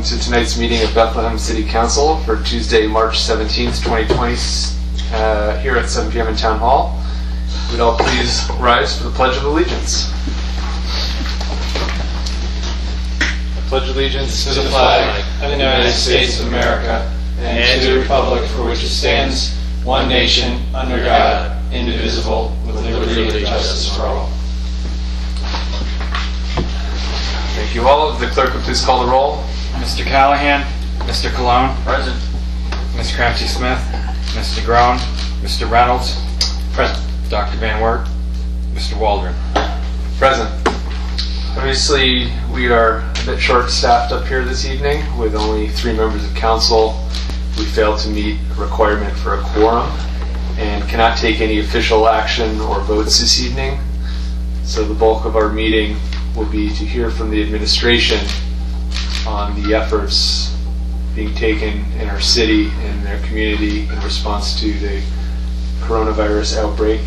to tonight's meeting of Bethlehem City Council for Tuesday, March 17th, 2020, here at 7 p.m. in Town Hall. Would all please rise for the Pledge of Allegiance. I pledge allegiance to the flag of the United States of America and to the republic for which it stands, one nation, under God, indivisible, with liberty and justice for all. Thank you all. The clerk will please call the roll. Mr. Callahan, Mr. Cologne, Present. Ms. Cramsey-Smith, Mr. Grown, Mr. Reynolds, present. Dr. Van Wert, Mr. Waldron. Present. Obviously, we are a bit short-staffed up here this evening with only 3 members of council. We failed to meet a requirement for a quorum and cannot take any official action or votes this evening. So the bulk of our meeting will be to hear from the administration on the efforts being taken in our city and their community in response to the coronavirus outbreak.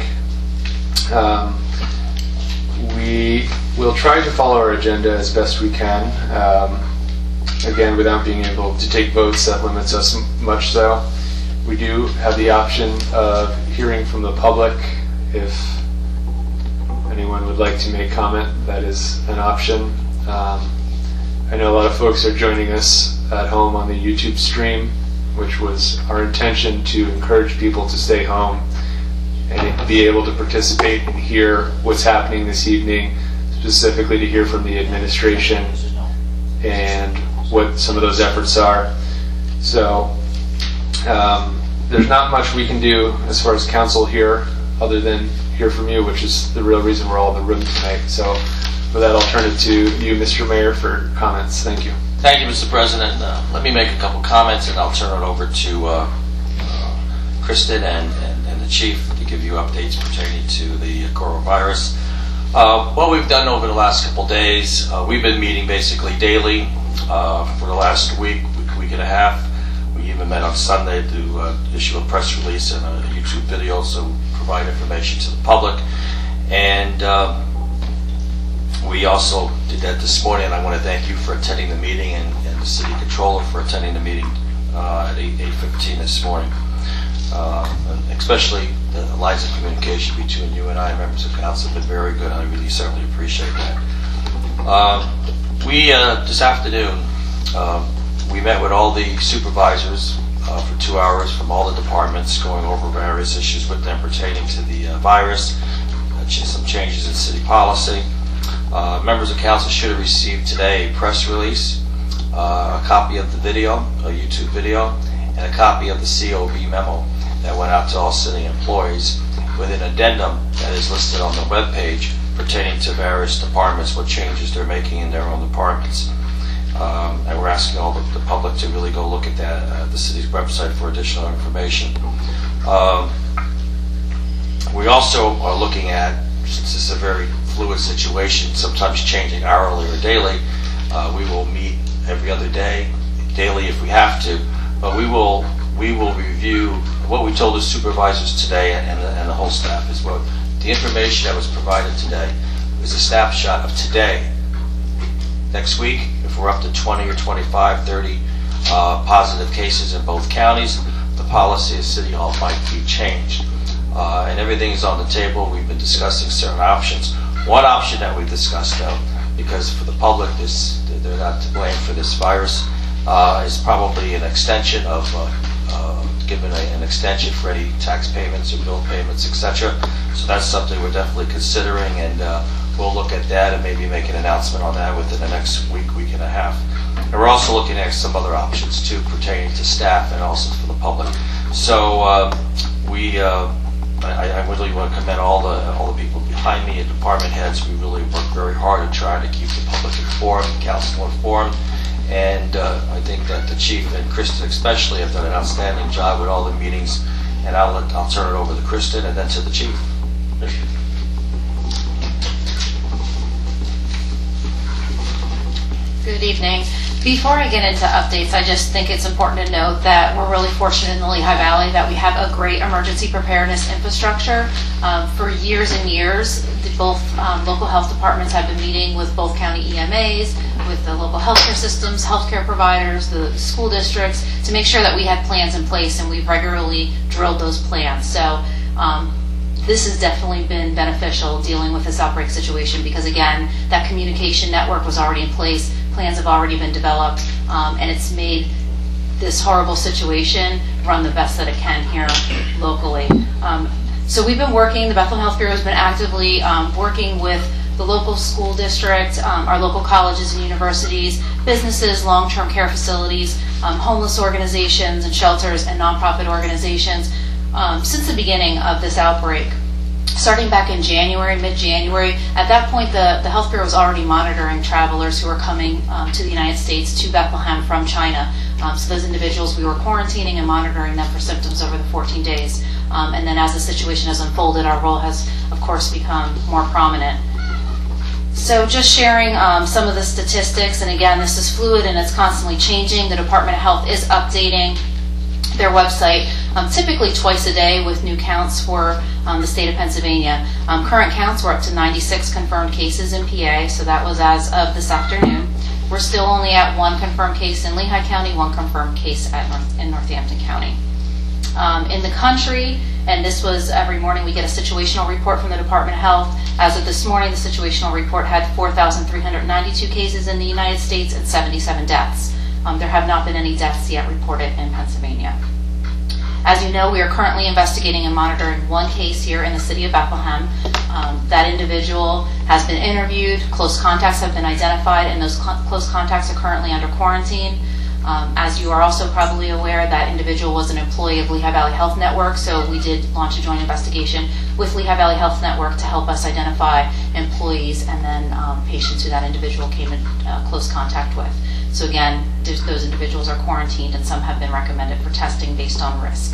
We will try to follow our agenda as best we can. Again, without being able to take votes, that limits us much so. We do have the option of hearing from the public. If anyone would like to make comment, that is an option. I know a lot of folks are joining us at home on the YouTube stream, which was our intention to encourage people to stay home and be able to participate and hear what's happening this evening, specifically to hear from the administration and what some of those efforts are. So there's not much we can do as far as council here other than hear from you, which is the real reason we're all in the room tonight. So with that, I'll turn it to you, Mr. Mayor, for comments. Thank you. Thank you, Mr. President. Let me make a couple comments and I'll turn it over to Kristen and the Chief to give you updates pertaining to the coronavirus. What we've done over the last couple days, we've been meeting basically daily for the last week and a half. We even met on Sunday to issue a press release and a YouTube video, so provide information to the public. And we also did that this morning, and I want to thank you for attending the meeting and the City Controller for attending the meeting at 8:15 this morning. And especially the lines of communication between you and I, members of council, have been very good, and I really certainly appreciate that. This afternoon, we met with all the supervisors for 2 hours from all the departments, going over various issues with them pertaining to the virus, some changes in city policy. Members of council should have received today a press release, a copy of the video, a YouTube video, and a copy of the COB memo that went out to all city employees with an addendum that is listed on the webpage pertaining to various departments, what changes they're making in their own departments. And we're asking all the public to really go look at that at the city's website for additional information. We also are looking at, since this is a very fluid situation, sometimes changing hourly or daily, we will meet every other day, daily if we have to, but we will review what we told the supervisors today and the whole staff is what the information that was provided today is a snapshot of today. Next week, if we're up to 20 or 25, 30 positive cases in both counties, the policy of City Hall might be changed. And everything is on the table. We've been discussing certain options. One option that we discussed, though, because for the public, they're not to blame for this virus, is probably an extension of given an extension for any tax payments or bill payments, etc. So that's something we're definitely considering, and we'll look at that and maybe make an announcement on that within the next week and a half. And we're also looking at some other options too pertaining to staff and also for the public. So I really want to commend all the people behind me and department heads. We really work very hard at trying to keep the public informed, the council informed, and I think that the Chief and Kristen especially have done an outstanding job with all the meetings. And I'll turn it over to Kristen and then to the Chief. Good evening. Before I get into updates, I just think it's important to note that we're really fortunate in the Lehigh Valley that we have a great emergency preparedness infrastructure. For years and years, both local health departments have been meeting with both county EMAs, with the local healthcare systems, healthcare providers, the school districts, to make sure that we had plans in place, and we've regularly drilled those plans. So this has definitely been beneficial dealing with this outbreak situation, because again, that communication network was already in place, plans have already been developed, and it's made this horrible situation run the best that it can here locally. So we've been working, the Bethlehem Health Bureau has been actively working with the local school district, our local colleges and universities, businesses, long-term care facilities, homeless organizations and shelters, and nonprofit organizations since the beginning of this outbreak. Starting back in January, mid-January, at that point the Health Bureau was already monitoring travelers who were coming to the United States, to Bethlehem from China. So those individuals, we were quarantining and monitoring them for symptoms over the 14 days. And then as the situation has unfolded, our role has, of course, become more prominent. So just sharing some of the statistics, and again, this is fluid and it's constantly changing. The Department of Health is updating their website typically twice a day with new counts for the state of Pennsylvania. Current counts were up to 96 confirmed cases in PA, so that was as of this afternoon. We're still only at 1 confirmed case in Lehigh County, 1 confirmed case in Northampton County. In the country, and this was every morning, we get a situational report from the Department of Health. As of this morning, the situational report had 4,392 cases in the United States and 77 deaths. There have not been any deaths yet reported in Pennsylvania. As you know, we are currently investigating and monitoring 1 case here in the city of Bethlehem. That individual has been interviewed, close contacts have been identified, and those close contacts are currently under quarantine. As you are also probably aware, that individual was an employee of Lehigh Valley Health Network, so we did launch a joint investigation with Lehigh Valley Health Network to help us identify employees and then patients who that individual came in close contact with. So again, those individuals are quarantined, and some have been recommended for testing based on risk.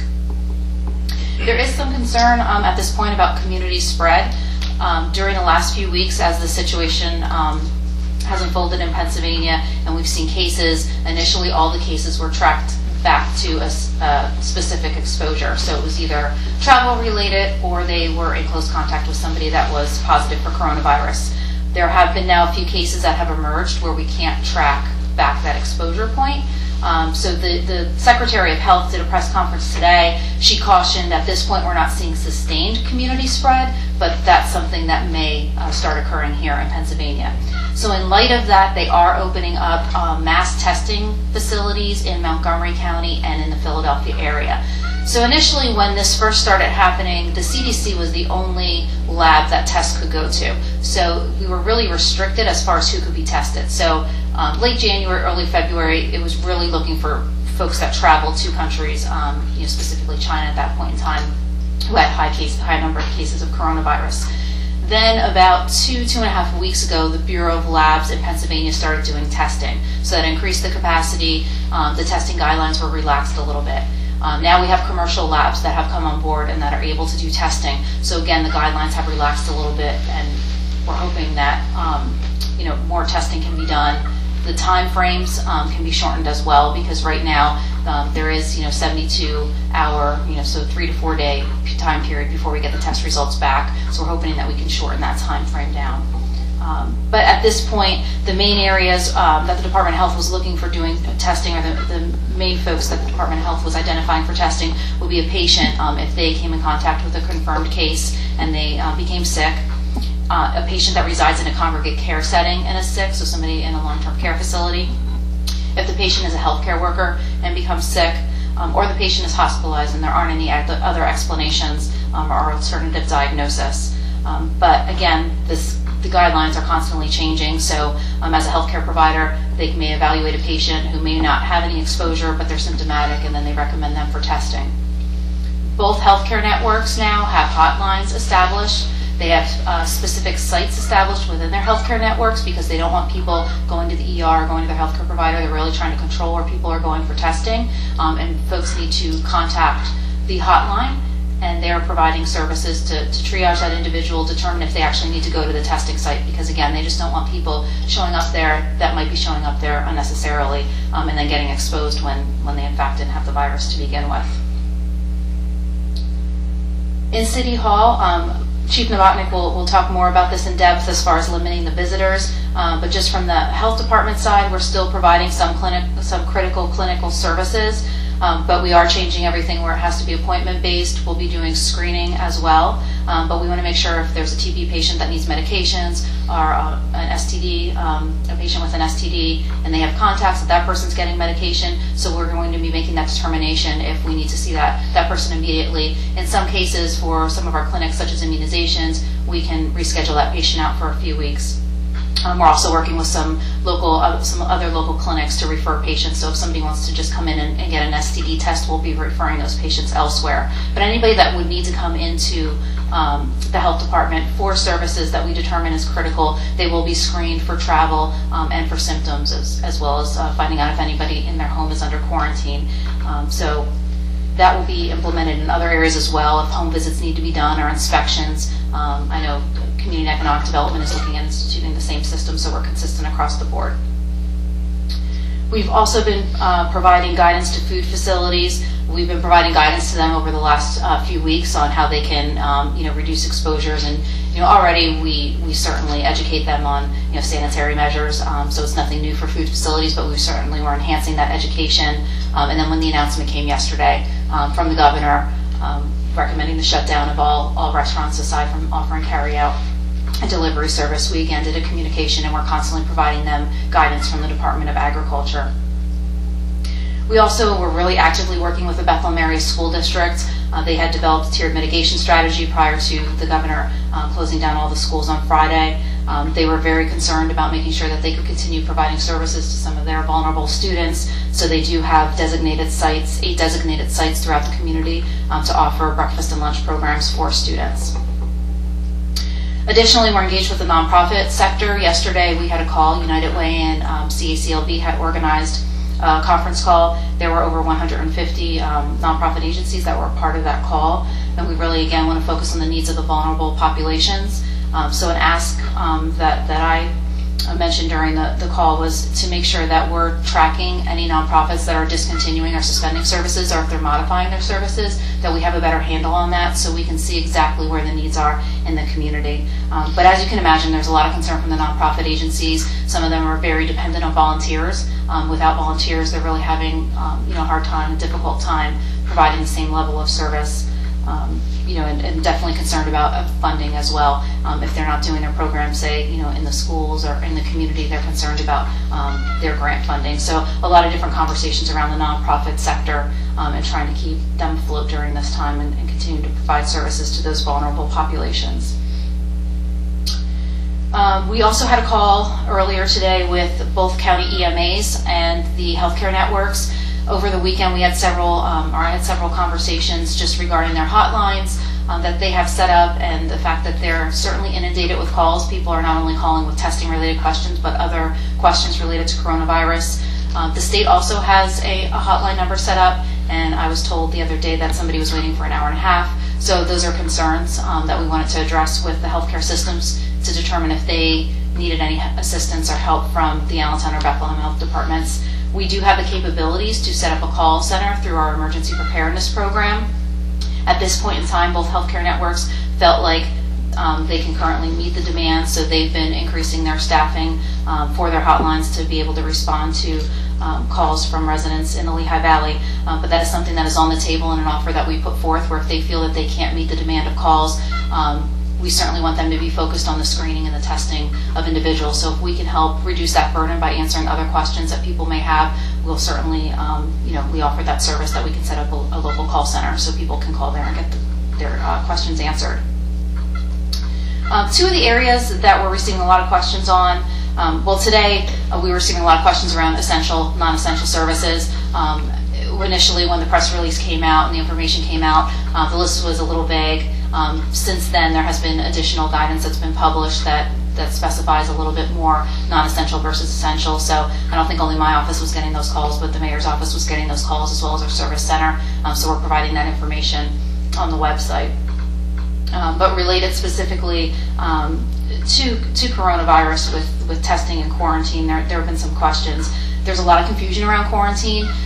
There is some concern at this point about community spread. During the last few weeks, as the situation has unfolded in Pennsylvania, and we've seen cases, initially all the cases were tracked back to a specific exposure. So it was either travel related or they were in close contact with somebody that was positive for coronavirus. There have been now a few cases that have emerged where we can't track back that exposure point. So the Secretary of Health did a press conference today. She cautioned at this point we're not seeing sustained community spread, but that's something that may start occurring here in Pennsylvania. So in light of that, they are opening up mass testing facilities in Montgomery County and in the Philadelphia area. So initially, when this first started happening, the CDC was the only lab that tests could go to. So we were really restricted as far as who could be tested. So late January, early February, it was really looking for folks that traveled to countries, specifically China at that point in time, who had high number of cases of coronavirus. Then about 2.5 weeks ago, the Bureau of Labs in Pennsylvania started doing testing. So that increased the capacity. The testing guidelines were relaxed a little bit. Now we have commercial labs that have come on board and that are able to do testing. So again, the guidelines have relaxed a little bit, and we're hoping that more testing can be done. The time frames can be shortened as well, because right now there is 72-hour, so 3 to 4 day time period before we get the test results back. So we're hoping that we can shorten that time frame down. But at this point, the main areas that the Department of Health was looking for doing testing, or the main folks that the Department of Health was identifying for testing, would be a patient if they came in contact with a confirmed case and they became sick, a patient that resides in a congregate care setting and is sick, so somebody in a long-term care facility, if the patient is a healthcare worker and becomes sick, or the patient is hospitalized and there aren't any other explanations or alternative diagnosis. But again, the guidelines are constantly changing, so as a healthcare provider, they may evaluate a patient who may not have any exposure, but they're symptomatic, and then they recommend them for testing. Both healthcare networks now have hotlines established. They have specific sites established within their healthcare networks, because they don't want people going to the ER, going to their healthcare provider. They're really trying to control where people are going for testing, and folks need to contact the hotline, and they're providing services to triage that individual, determine if they actually need to go to the testing site, because again, they just don't want people showing up there that might be showing up there unnecessarily, and then getting exposed when they in fact didn't have the virus to begin with. In City Hall, Chief Novotny will talk more about this in depth as far as limiting the visitors, but just from the health department side, we're still providing some critical clinical services, but we are changing everything where it has to be appointment-based. We'll be doing screening as well, but we want to make sure if there's a TB patient that needs medications or an STD, a patient with an STD, and they have contacts that person's getting medication, so we're going to be making that determination if we need to see that person immediately. In some cases, for some of our clinics, such as immunizations, we can reschedule that patient out for a few weeks. We're also working with some other local clinics to refer patients. So if somebody wants to just come in and get an STD test, we'll be referring those patients elsewhere. But anybody that would need to come into the health department for services that we determine is critical, they will be screened for travel and for symptoms, as well as finding out if anybody in their home is under quarantine. So that will be implemented in other areas as well if home visits need to be done or inspections. I know Community and Economic Development is looking at instituting the same system, so we're consistent across the board. We've also been providing guidance to food facilities. We've been providing guidance to them over the last few weeks on how they can reduce exposures, and already we certainly educate them on sanitary measures, so it's nothing new for food facilities, but we certainly were enhancing that education. And then when the announcement came yesterday from the governor recommending the shutdown of all restaurants aside from offering carry-out and delivery service, we again did a communication, and we're constantly providing them guidance from the Department of Agriculture. We also were really actively working with the Bethlehem area school district. They had developed a tiered mitigation strategy prior to the governor closing down all the schools on Friday. They were very concerned about making sure that they could continue providing services to some of their vulnerable students. So they do have 8 designated sites throughout the community to offer breakfast and lunch programs for students. Additionally, we're engaged with the nonprofit sector. Yesterday we had a call. United Way and CACLB had organized a conference call. There were over 150 nonprofit agencies that were a part of that call, and we really again want to focus on the needs of the vulnerable populations. So an ask that I mentioned during the call was to make sure that we're tracking any nonprofits that are discontinuing or suspending services, or if they're modifying their services, that we have a better handle on that so we can see exactly where the needs are in the community. But as you can imagine, there's a lot of concern from the nonprofit agencies. Some of them are very dependent on volunteers. Without volunteers, they're really having a hard time, a difficult time providing the same level of service. And definitely concerned about funding as well. If they're not doing their program, say, in the schools or in the community, they're concerned about their grant funding. So a lot of different conversations around the nonprofit sector and trying to keep them afloat during this time and continue to provide services to those vulnerable populations. We also had a call earlier today with both county EMAs and the healthcare networks. Over the weekend, we had I had several conversations just regarding their hotlines that they have set up, and the fact that they're certainly inundated with calls. People are not only calling with testing-related questions, but other questions related to coronavirus. The state also has a hotline number set up, and I was told the other day that somebody was waiting for an hour and a half. So those are concerns that we wanted to address with the healthcare systems to determine if they needed any assistance or help from the Allentown or Bethlehem health departments. We do have the capabilities to set up a call center through our emergency preparedness program. At this point in time, both healthcare networks felt like they can currently meet the demand, so they've been increasing their staffing for their hotlines to be able to respond to calls from residents in the Lehigh Valley. But that is something that is on the table and an offer that we put forth, where if they feel that they can't meet the demand of calls, we certainly want them to be focused on the screening and the testing of individuals. So if we can help reduce that burden by answering other questions that people may have, we'll certainly, we offer that service that we can set up a local call center so people can call there and get their questions answered. Two of the areas that we're receiving a lot of questions on, today we were receiving a lot of questions around essential, non-essential services. Initially, when the press release came out and the information came out, the list was a little vague. Since then, there has been additional guidance that's been published that specifies a little bit more non-essential versus essential. So I don't think only my office was getting those calls, but the mayor's office was getting those calls, as well as our service center. So we're providing that information on the website. But related specifically to coronavirus with testing and quarantine, there have been some questions. There's a lot of confusion around quarantine.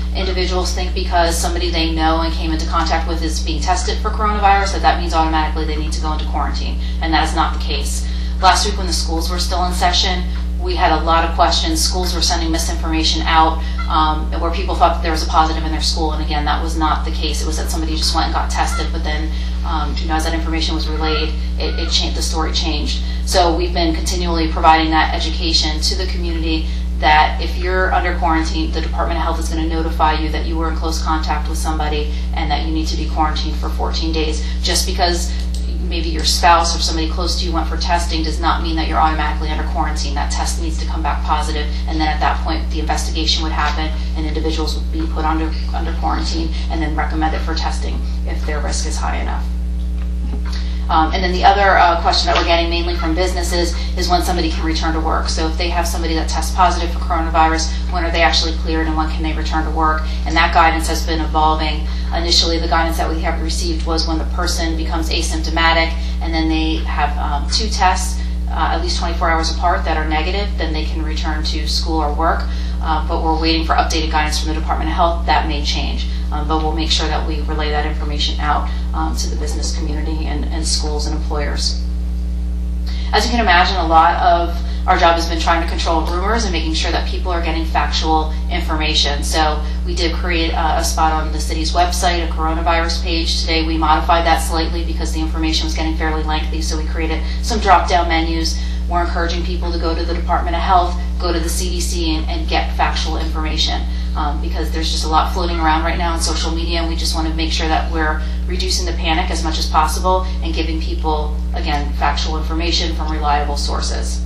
individuals think because somebody they know and came into contact with is being tested for coronavirus, that means automatically they need to go into quarantine, and that is not the case. Last week when the schools were still in session, we had a lot of questions. Schools were sending misinformation out where people thought that there was a positive in their school, and again, that was not the case. It was that somebody just went and got tested, but then as that information was relayed, the story changed. So we've been continually providing that education to the community that if you're under quarantine, the Department of Health is going to notify you that you were in close contact with somebody and that you need to be quarantined for 14 days. Just because maybe your spouse or somebody close to you went for testing does not mean that you're automatically under quarantine. That test needs to come back positive, and then at that point the investigation would happen and individuals would be put under quarantine and then recommended for testing if their risk is high enough. And then the other question that we're getting mainly from businesses is when somebody can return to work. So if they have somebody that tests positive for coronavirus, when are they actually cleared and when can they return to work? And that guidance has been evolving. Initially, the guidance that we have received was when the person becomes asymptomatic and then they have 2 tests at least 24 hours apart that are negative, then they can return to school or work. But we're waiting for updated guidance from the Department of Health. That may change. But we'll make sure that we relay that information out to the business community and schools and employers. As you can imagine, a lot of our job has been trying to control rumors and making sure that people are getting factual information. So we did create a spot on the city's website, a coronavirus page. Today we modified that slightly because the information was getting fairly lengthy, so we created some drop-down menus. We're encouraging people to go to the Department of Health, go to the CDC, and get factual information. Because there's just a lot floating around right now in social media, and we just want to make sure that we're reducing the panic as much as possible and giving people, again, factual information from reliable sources.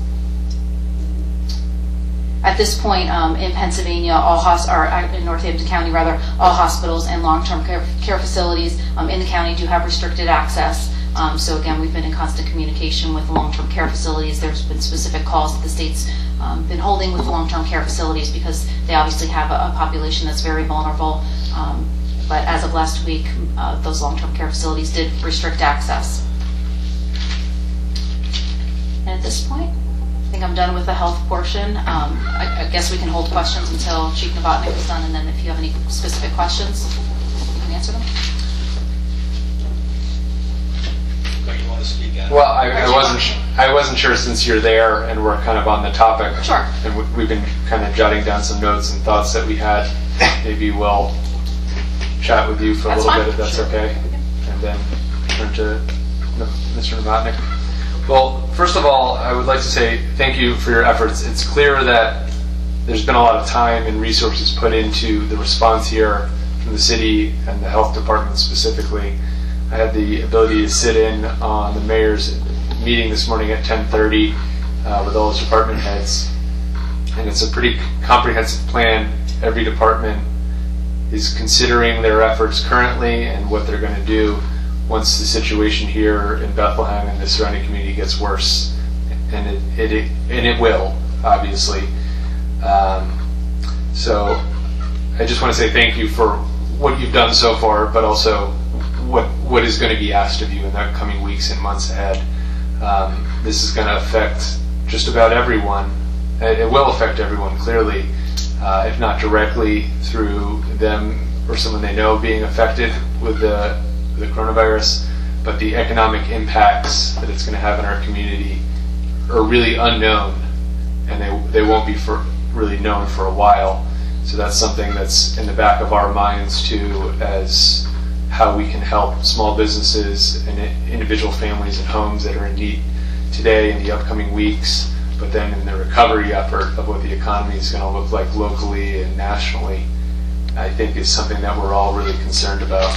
At this point, in Pennsylvania, in Northampton County, all hospitals and long-term care facilities in the county do have restricted access. So again, we've been in constant communication with long-term care facilities. There's been specific calls that the state's been holding with long-term care facilities because they obviously have a population that's very vulnerable. But as of last week, those long-term care facilities did restrict access. And at this point, I think I'm done with the health portion. I guess we can hold questions until Chief Novotny is done, and then if you have any specific questions, you can answer them. You want to speak on? Well, I wasn't sure, since you're there and we're kind of on the topic. Sure. And we've been kind of jotting down some notes and thoughts that we had. Maybe we'll chat with you for a little bit, if that's okay, and then turn to Mr. Novotny. Well, first of all, I would like to say thank you for your efforts. It's clear that there's been a lot of time and resources put into the response here from the city and the health department specifically. I had the ability to sit in on the mayor's meeting this morning at 10:30 with all his department heads, and it's a pretty comprehensive plan. Every department is considering their efforts currently and what they're going to do once the situation here in Bethlehem and the surrounding community gets worse, and it will, obviously. So I just want to say thank you for what you've done so far, but also what is going to be asked of you in the coming weeks and months ahead. This is going to affect just about everyone. It will affect everyone, clearly, if not directly through them or someone they know being affected with the coronavirus, but the economic impacts that it's going to have in our community are really unknown, and they won't be really known for a while. So that's something that's in the back of our minds too, as how we can help small businesses and individual families and homes that are in need today in the upcoming weeks, but then in the recovery effort of what the economy is going to look like locally and nationally, I think is something that we're all really concerned about.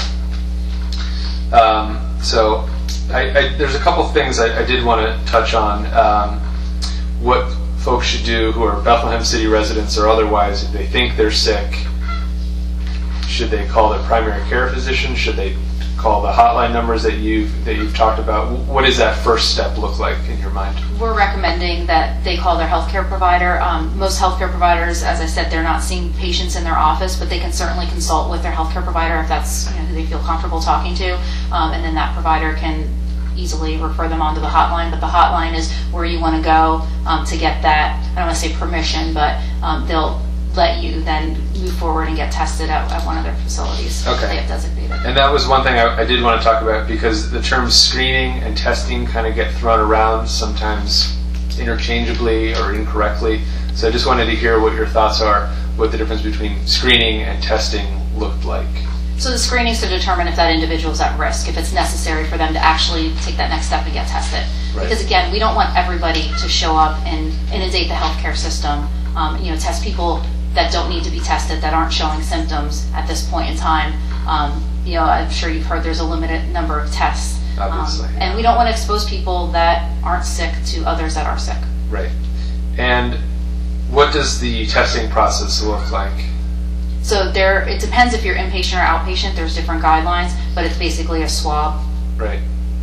So there's a couple things I did want to touch on. What folks should do who are Bethlehem City residents or otherwise, if they think they're sick, should they call their primary care physician? Should they call the hotline numbers that you've talked about? What does that first step look like in your mind? We're recommending that they call their healthcare provider. Most healthcare providers, as I said, they're not seeing patients in their office, but they can certainly consult with their healthcare provider if that's who they feel comfortable talking to, and then that provider can easily refer them onto the hotline. But the hotline is where you want to go to get that, I don't want to say permission, but they'll let you then move forward and get tested at one of their facilities Okay. they have designated. And that was one thing I did want to talk about, because the terms screening and testing kind of get thrown around sometimes interchangeably or incorrectly. So I just wanted to hear what your thoughts are, what the difference between screening and testing looked like. So the screening is to determine if that individual is at risk, if it's necessary for them to actually take that next step and get tested. Right. Because again, we don't want everybody to show up and inundate the healthcare system, test people that don't need to be tested, that aren't showing symptoms at this point in time. I'm sure you've heard there's a limited number of tests. Obviously. And we don't want to expose people that aren't sick to others that are sick. Right. And what does the testing process look like? So it depends if you're inpatient or outpatient. There's different guidelines, but it's basically a swab. Right.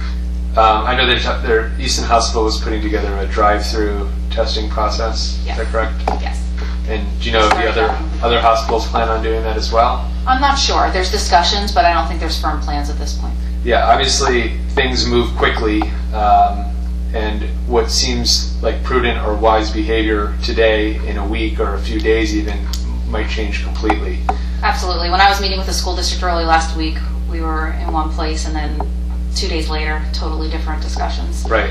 I know that Easton Hospital was putting together a drive-through testing process. Yes. Is that correct? Yes. And do you know if the other hospitals plan on doing that as well? I'm not sure. There's discussions, but I don't think there's firm plans at this point. Yeah, obviously things move quickly, and what seems like prudent or wise behavior today, in a week or a few days even, might change completely. Absolutely. When I was meeting with the school district early last week, we were in one place, and then 2 days later, totally different discussions. Right.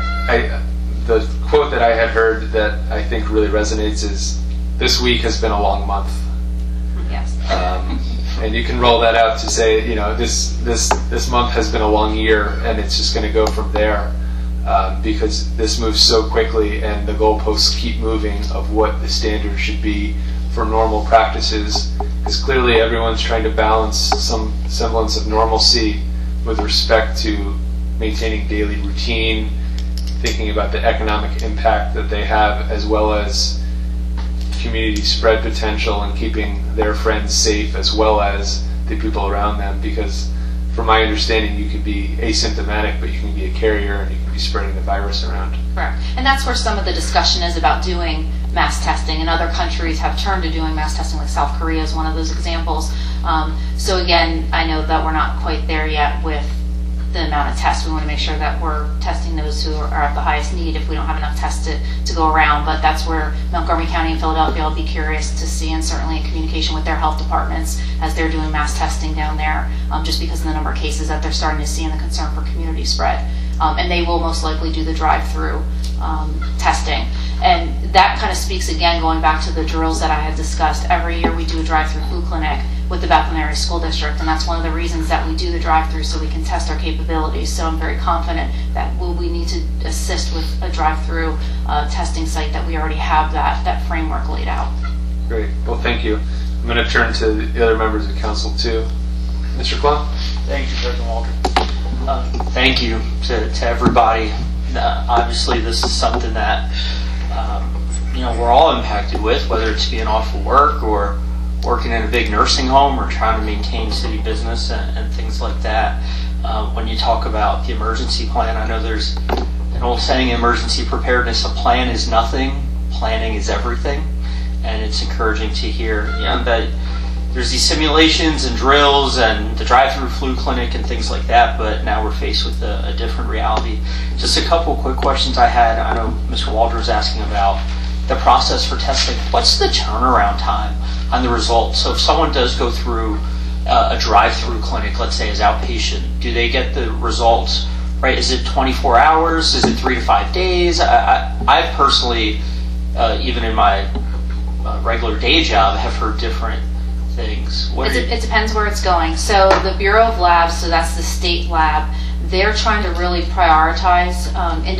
The quote that I had heard that I think really resonates is, "This week has been a long month." Yes. And you can roll that out to say, this month has been a long year, and it's just going to go from there, because this moves so quickly, and the goalposts keep moving of what the standard should be for normal practices. Because clearly everyone's trying to balance some semblance of normalcy with respect to maintaining daily routine, thinking about the economic impact that they have, as well as community spread potential and keeping their friends safe as well as the people around them. Because from my understanding, you can be asymptomatic, but you can be a carrier and you can be spreading the virus around. Correct. And that's where some of the discussion is about doing mass testing. And other countries have turned to doing mass testing, like South Korea is one of those examples. So again, I know that we're not quite there yet with the amount of tests. We want to make sure that we're testing those who are at the highest need if we don't have enough tests to go around. But that's where Montgomery County and Philadelphia will be curious to see, and certainly in communication with their health departments as they're doing mass testing down there, just because of the number of cases that they're starting to see and the concern for community spread. And they will most likely do the drive-through testing. And that kind of speaks, again, going back to the drills that I had discussed. Every year we do a drive-through flu clinic with the Bethlehem Area School District, and that's one of the reasons that we do the drive-through, so we can test our capabilities. So I'm very confident that we need to assist with a drive-through testing site, that we already have that framework laid out. Great. Well, thank you. I'm going to turn to the other members of council too. Mr. Klum? Thank you, President Waldron. Thank you to everybody. Obviously, this is something that we're all impacted with, whether it's being off of work or working in a big nursing home or trying to maintain city business and things like that. When you talk about the emergency plan, I know there's an old saying, emergency preparedness, a plan is nothing, planning is everything. And it's encouraging to hear that there's these simulations and drills and the drive-through flu clinic and things like that, but now we're faced with a different reality. Just a couple quick questions I had. I know Mr. Waldron was asking about the process for testing. What's the turnaround time on the results? So if someone does go through a drive-through clinic, let's say as outpatient, do they get the results, right? Is it 24 hours? Is it 3 to 5 days? I personally, even in my regular day job, have heard different things. It depends where it's going. So the Bureau of Labs, so that's the state lab, they're trying to really prioritize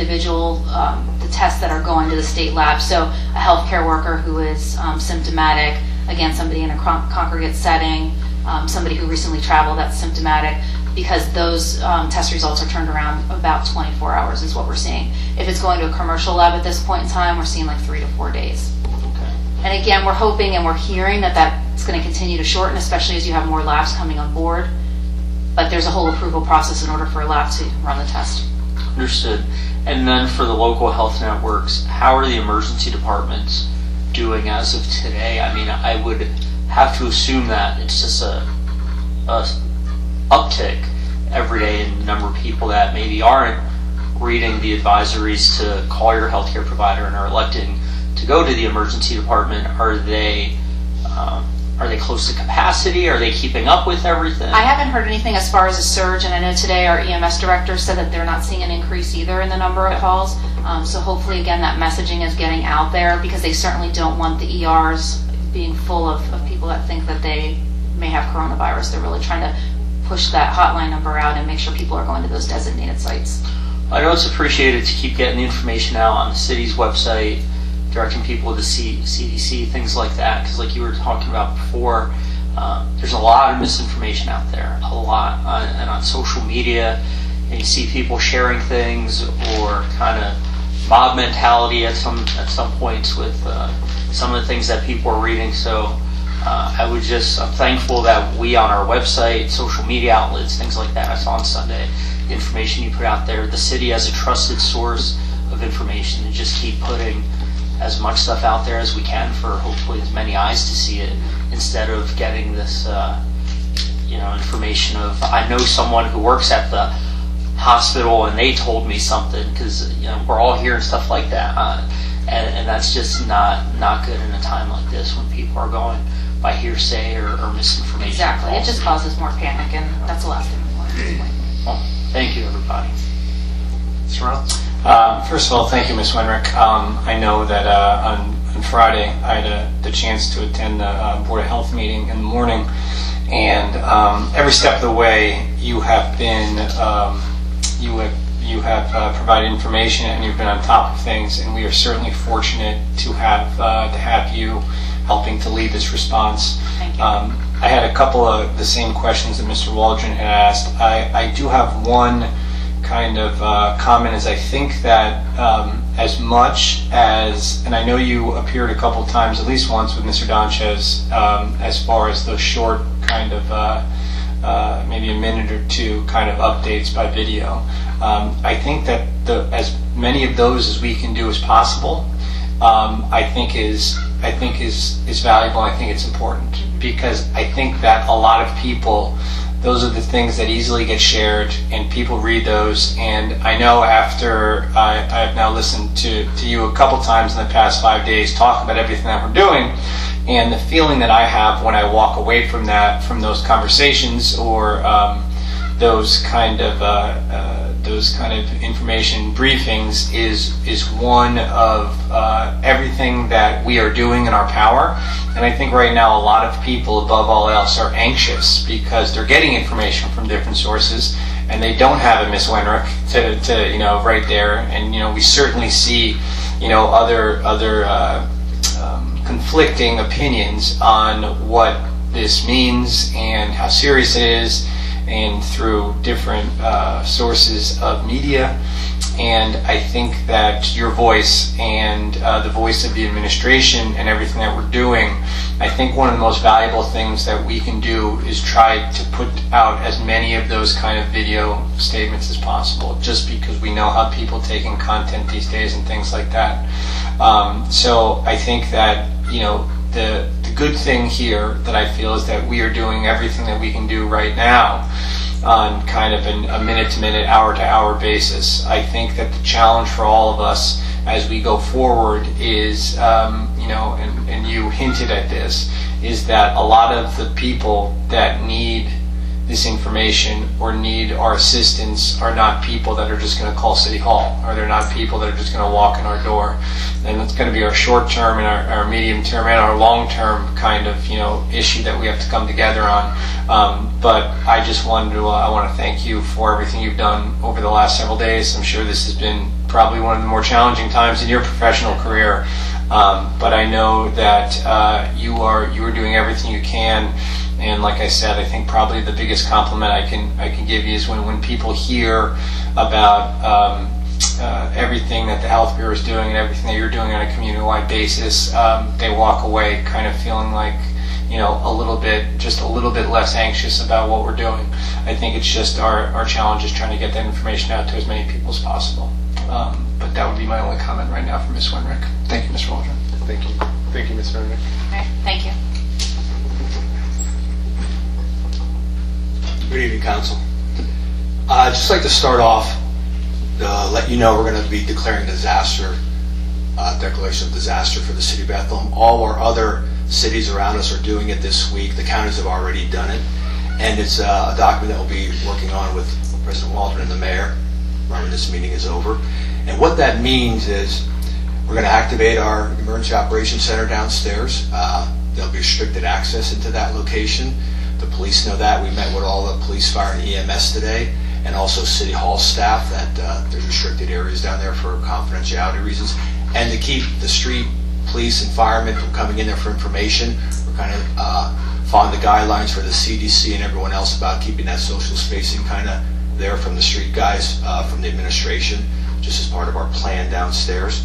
the tests that are going to the state lab. So a healthcare worker who is symptomatic, again, somebody in a congregate setting, somebody who recently traveled that's symptomatic, because those test results are turned around about 24 hours is what we're seeing. If it's going to a commercial lab at this point in time, we're seeing like 3 to 4 days. Okay. And again, we're hoping and we're hearing that that's going to continue to shorten, especially as you have more labs coming on board. But there's a whole approval process in order for a lab to run the test. Understood. And then for the local health networks, how are the emergency departments doing as of today? I mean, I would have to assume that it's just a uptick every day in the number of people that maybe aren't reading the advisories to call your healthcare provider and are electing to go to the emergency department. Are they Are they close to capacity? Are they keeping up with everything? I haven't heard anything as far as a surge, and I know today our EMS director said that they're not seeing an increase either in the number of calls. So hopefully, again, that messaging is getting out there, because they certainly don't want the ERs being full of people that think that they may have coronavirus. They're really trying to push that hotline number out and make sure people are going to those designated sites. I know it's appreciated to keep getting the information out on the city's website, directing people to CDC, things like that, because like you were talking about before, there's a lot of misinformation out there, a lot, and on social media, and you see people sharing things or kind of mob mentality at some points with some of the things that people are reading. So I'm thankful that we on our website, social media outlets, things like that, I saw on Sunday, the information you put out there, the city as a trusted source of information, and just keep putting as much stuff out there as we can for hopefully as many eyes to see it, instead of getting this information of, I know someone who works at the hospital and they told me something, because we're all hearing stuff like that, and that's just not good in a time like this when people are going by hearsay or misinformation. Exactly. It just causes more panic, and that's the last thing we want at this point. Well, thank you, everybody. Mr. Reynolds? First of all, thank you, Ms. Wenrick. I know that on Friday I had the chance to attend the Board of Health meeting in the morning, and every step of the way you have been you have provided information, and you've been on top of things, and we are certainly fortunate to have you helping to lead this response. Thank you. I had a couple of the same questions that Mr. Waldron had asked. I do have one kind of comment, is I think that as much as, and I know you appeared a couple of times, at least once with Mr. Donchez, as far as those short kind of maybe a minute or two kind of updates by video. I think that as many of those as we can do as possible, I think is valuable. I think it's important, because I think that a lot of people, those are the things that easily get shared, and people read those. And I know after I have now listened to you a couple times in the past 5 days talk about everything that we're doing, and the feeling that I have when I walk away from those conversations, or those kind of information briefings, is one of everything that we are doing in our power. And I think right now a lot of people, above all else, are anxious because they're getting information from different sources, and they don't have a Miss Wenrick to right there. And we certainly see other conflicting opinions on what this means and how serious it is, and through different sources of media. And I think that your voice and the voice of the administration and everything that we're doing, I think one of the most valuable things that we can do is try to put out as many of those kind of video statements as possible, just because we know how people take in content these days and things like that. So I think that the good thing here that I feel is that we are doing everything that we can do right now on kind of a minute-to-minute, hour-to-hour basis. I think that the challenge for all of us as we go forward is, and you hinted at this, is that a lot of the people that need this information or need our assistance are not people that are just going to call City Hall, or they're not people that are just going to walk in our door. And it's going to be our short-term and our medium-term and our long-term kind of issue that we have to come together on. But I just wanted to I want to thank you for everything you've done over the last several days. I'm sure this has been probably one of the more challenging times in your professional career, but I know that you are doing everything you can. And like I said, I think probably the biggest compliment I can give you is when people hear about everything that the Health Bureau is doing and everything that you're doing on a community-wide basis, they walk away kind of feeling like a little bit less anxious about what we're doing. I think it's just our challenge is trying to get that information out to as many people as possible. But that would be my only comment right now for Ms. Wenrick. Thank you, Mr. Waldron. Thank you, Ms. Wenrick. All right, thank you. Good evening, Council. I'd just like to start off, let you know we're going to be declaring declaration of disaster for the City of Bethlehem. All our other cities around us are doing it this week. The counties have already done it. And it's a document that we'll be working on with President Waldron and the mayor when this meeting is over. And what that means is we're going to activate our Emergency Operations Center downstairs. There'll be restricted access into that location. The police know that. We met with all the police, fire, and EMS today, and also City Hall staff, that there's restricted areas down there for confidentiality reasons. And to keep the street police and firemen from coming in there for information, we're kind of following the guidelines for the CDC and everyone else about keeping that social spacing kind of there from the street guys, from the administration, just as part of our plan downstairs.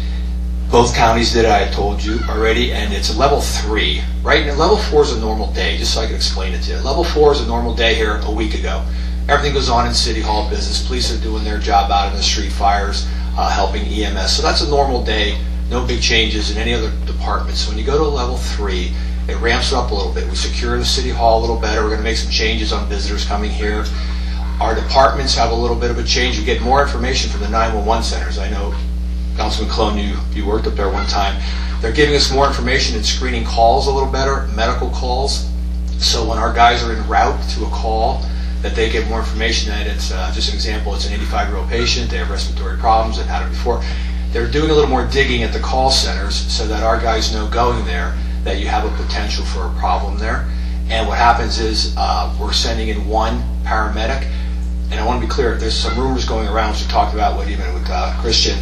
Both counties did it, I told you already, and it's a level 3. Right now, level 4 is a normal day, just so I can explain it to you. Level 4 is a normal day here a week ago. Everything goes on in City Hall business. Police are doing their job out in the street, fires, helping EMS. So that's a normal day, no big changes in any other departments. So when you go to level 3, it ramps it up a little bit. We secure the City Hall a little better. We're going to make some changes on visitors coming here. Our departments have a little bit of a change. You get more information from the 911 centers. I know, Councilman Clone, you worked up there one time. They're giving us more information and screening calls a little better, medical calls. So when our guys are en route to a call, that they get more information that it's, just an example, it's an 85-year-old patient, they have respiratory problems, they've had it before. They're doing a little more digging at the call centers so that our guys know going there that you have a potential for a problem there. And what happens is we're sending in one paramedic. And I want to be clear, there's some rumors going around, which we talked about with Christian.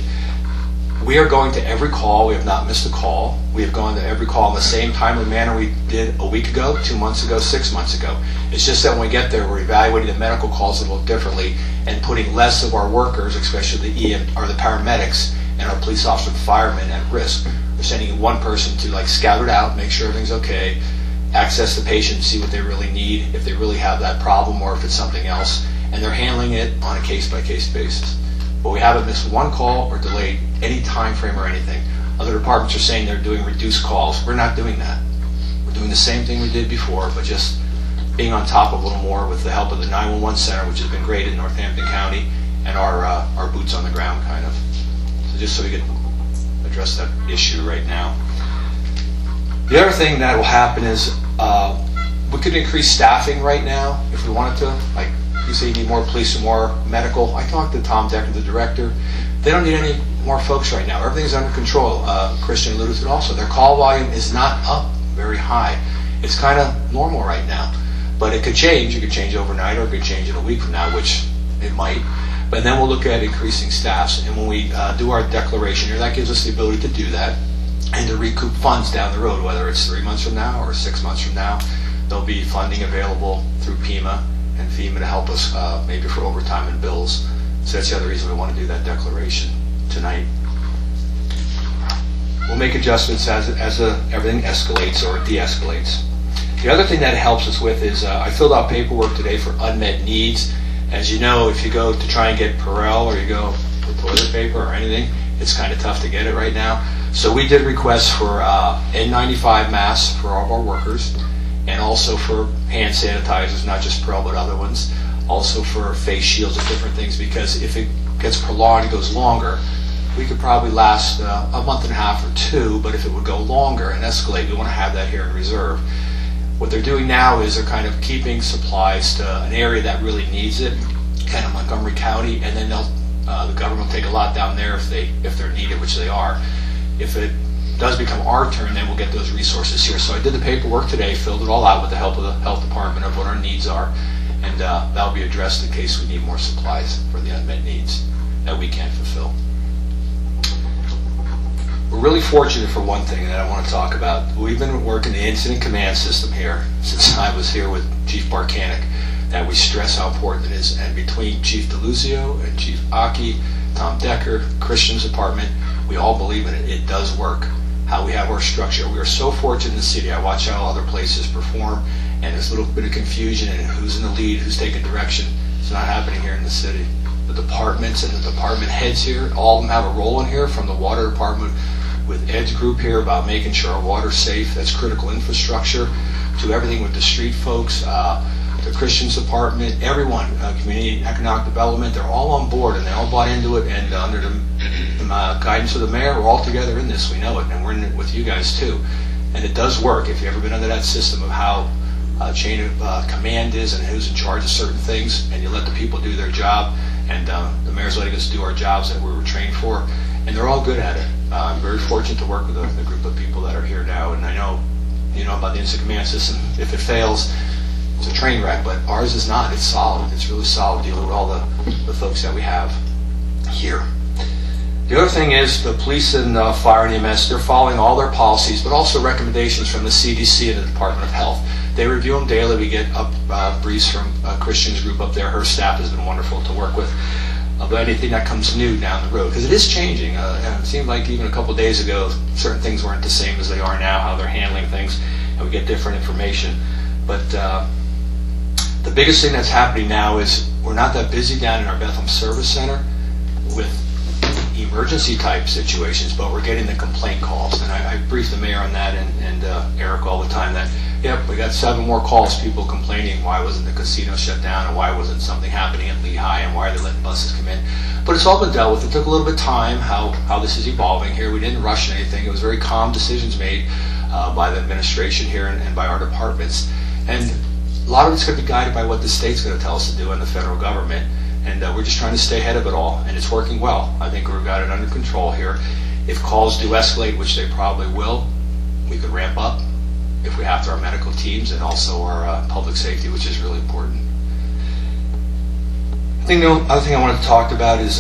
We are going to every call. We have not missed a call. We have gone to every call in the same timely manner we did a week ago, 2 months ago, 6 months ago. It's just that when we get there, we're evaluating the medical calls a little differently and putting less of our workers, especially the the paramedics and our police officers and firemen, at risk. We're sending one person to scout it out, make sure everything's okay, access the patient, see what they really need, if they really have that problem or if it's something else. And they're handling it on a case-by-case basis. But we haven't missed one call or delayed any time frame or anything. Other departments are saying they're doing reduced calls. We're not doing that. We're doing the same thing we did before, but just being on top of a little more with the help of the 911 center, which has been great in Northampton County, and our boots on the ground, kind of. So just so we can address that issue right now. The other thing that will happen is we could increase staffing right now if we wanted to. You say you need more police and more medical. I talked to Tom Decker, the director. They don't need any more folks right now. Everything's under control. Christian alluded to it also. Their call volume is not up very high. It's kind of normal right now. But it could change. It could change overnight or it could change in a week from now, which it might. But then we'll look at increasing staffs. And when we do our declaration here, that gives us the ability to do that and to recoup funds down the road, whether it's 3 months from now or 6 months from now. There'll be funding available through PEMA and FEMA to help us maybe for overtime and bills. So that's the other reason we want to do that declaration tonight. We'll make adjustments as everything escalates or de-escalates. The other thing that helps us with is I filled out paperwork today for unmet needs. As you know, if you go to try and get Perel or you go for toilet paper or anything, it's kind of tough to get it right now. So we did requests for N95 masks for all of our workers, and also for hand sanitizers, not just Perel but other ones. Also for face shields and different things, because if it gets prolonged, it goes longer, we could probably last a month and a half or 2, but if it would go longer and escalate, we want to have that here in reserve. What they're doing now is they're kind of keeping supplies to an area that really needs it, kind of Montgomery County, and then the government will take a lot down there if they're needed, which they are. If it does become our turn, then we'll get those resources here. So I did the paperwork today, filled it all out with the help of the health department of what our needs are, and that'll be addressed in case we need more supplies for the unmet needs that we can't fulfill. We're really fortunate for one thing that I want to talk about. We've been working the incident command system here since I was here with Chief Barkanek, that we stress how important it is. And between Chief DeLuzio and Chief Aki, Tom Decker, Christian's department, we all believe in it. It does work. How we have our structure. We are so fortunate in the city. I watch how other places perform, and there's a little bit of confusion and who's in the lead, who's taking direction. It's not happening here in the city. The departments and the department heads here, all of them have a role in here, from the water department with Ed's group here about making sure our water's safe. That's critical infrastructure, to everything with the street folks, the Christian's department, everyone, community and economic development, they're all on board and they all bought into it, and under the guidance of the mayor, we're all together in this. We know it, and we're in it with you guys too. And it does work. If you've ever been under that system of how chain of command is and who's in charge of certain things, and you let the people do their job, and the mayor's letting us do our jobs that we were trained for, and they're all good at it. I'm very fortunate to work with a group of people that are here now, and I know, you know, about the incident command system. If it fails, it's a train wreck, but ours is not. It's solid. It's really solid dealing with all the folks that we have here. The other thing is the police and fire and EMS, they're following all their policies, but also recommendations from the CDC and the Department of Health. They review them daily. We get briefs from Christian's group up there. Her staff has been wonderful to work with about anything that comes new down the road, because it is changing. And it seemed like even a couple days ago, certain things weren't the same as they are now, how they're handling things, and we get different information. But the biggest thing that's happening now is we're not that busy down in our Bethlehem Service Center with emergency type situations, but we're getting the complaint calls. And I brief the mayor on that and Eric all the time that, yep, we got 7 more calls, people complaining why wasn't the casino shut down and why wasn't something happening at Lehigh and why are they letting buses come in. But it's all been dealt with. It took a little bit of time how this is evolving here. We didn't rush anything. It was very calm decisions made by the administration here and by our departments. And a lot of it's going to be guided by what the state's going to tell us to do and the federal government. And we're just trying to stay ahead of it all, and it's working well. I think we've got it under control here. If calls do escalate, which they probably will, we could ramp up if we have to, our medical teams and also our public safety, which is really important. I think the other thing I wanted to talk about is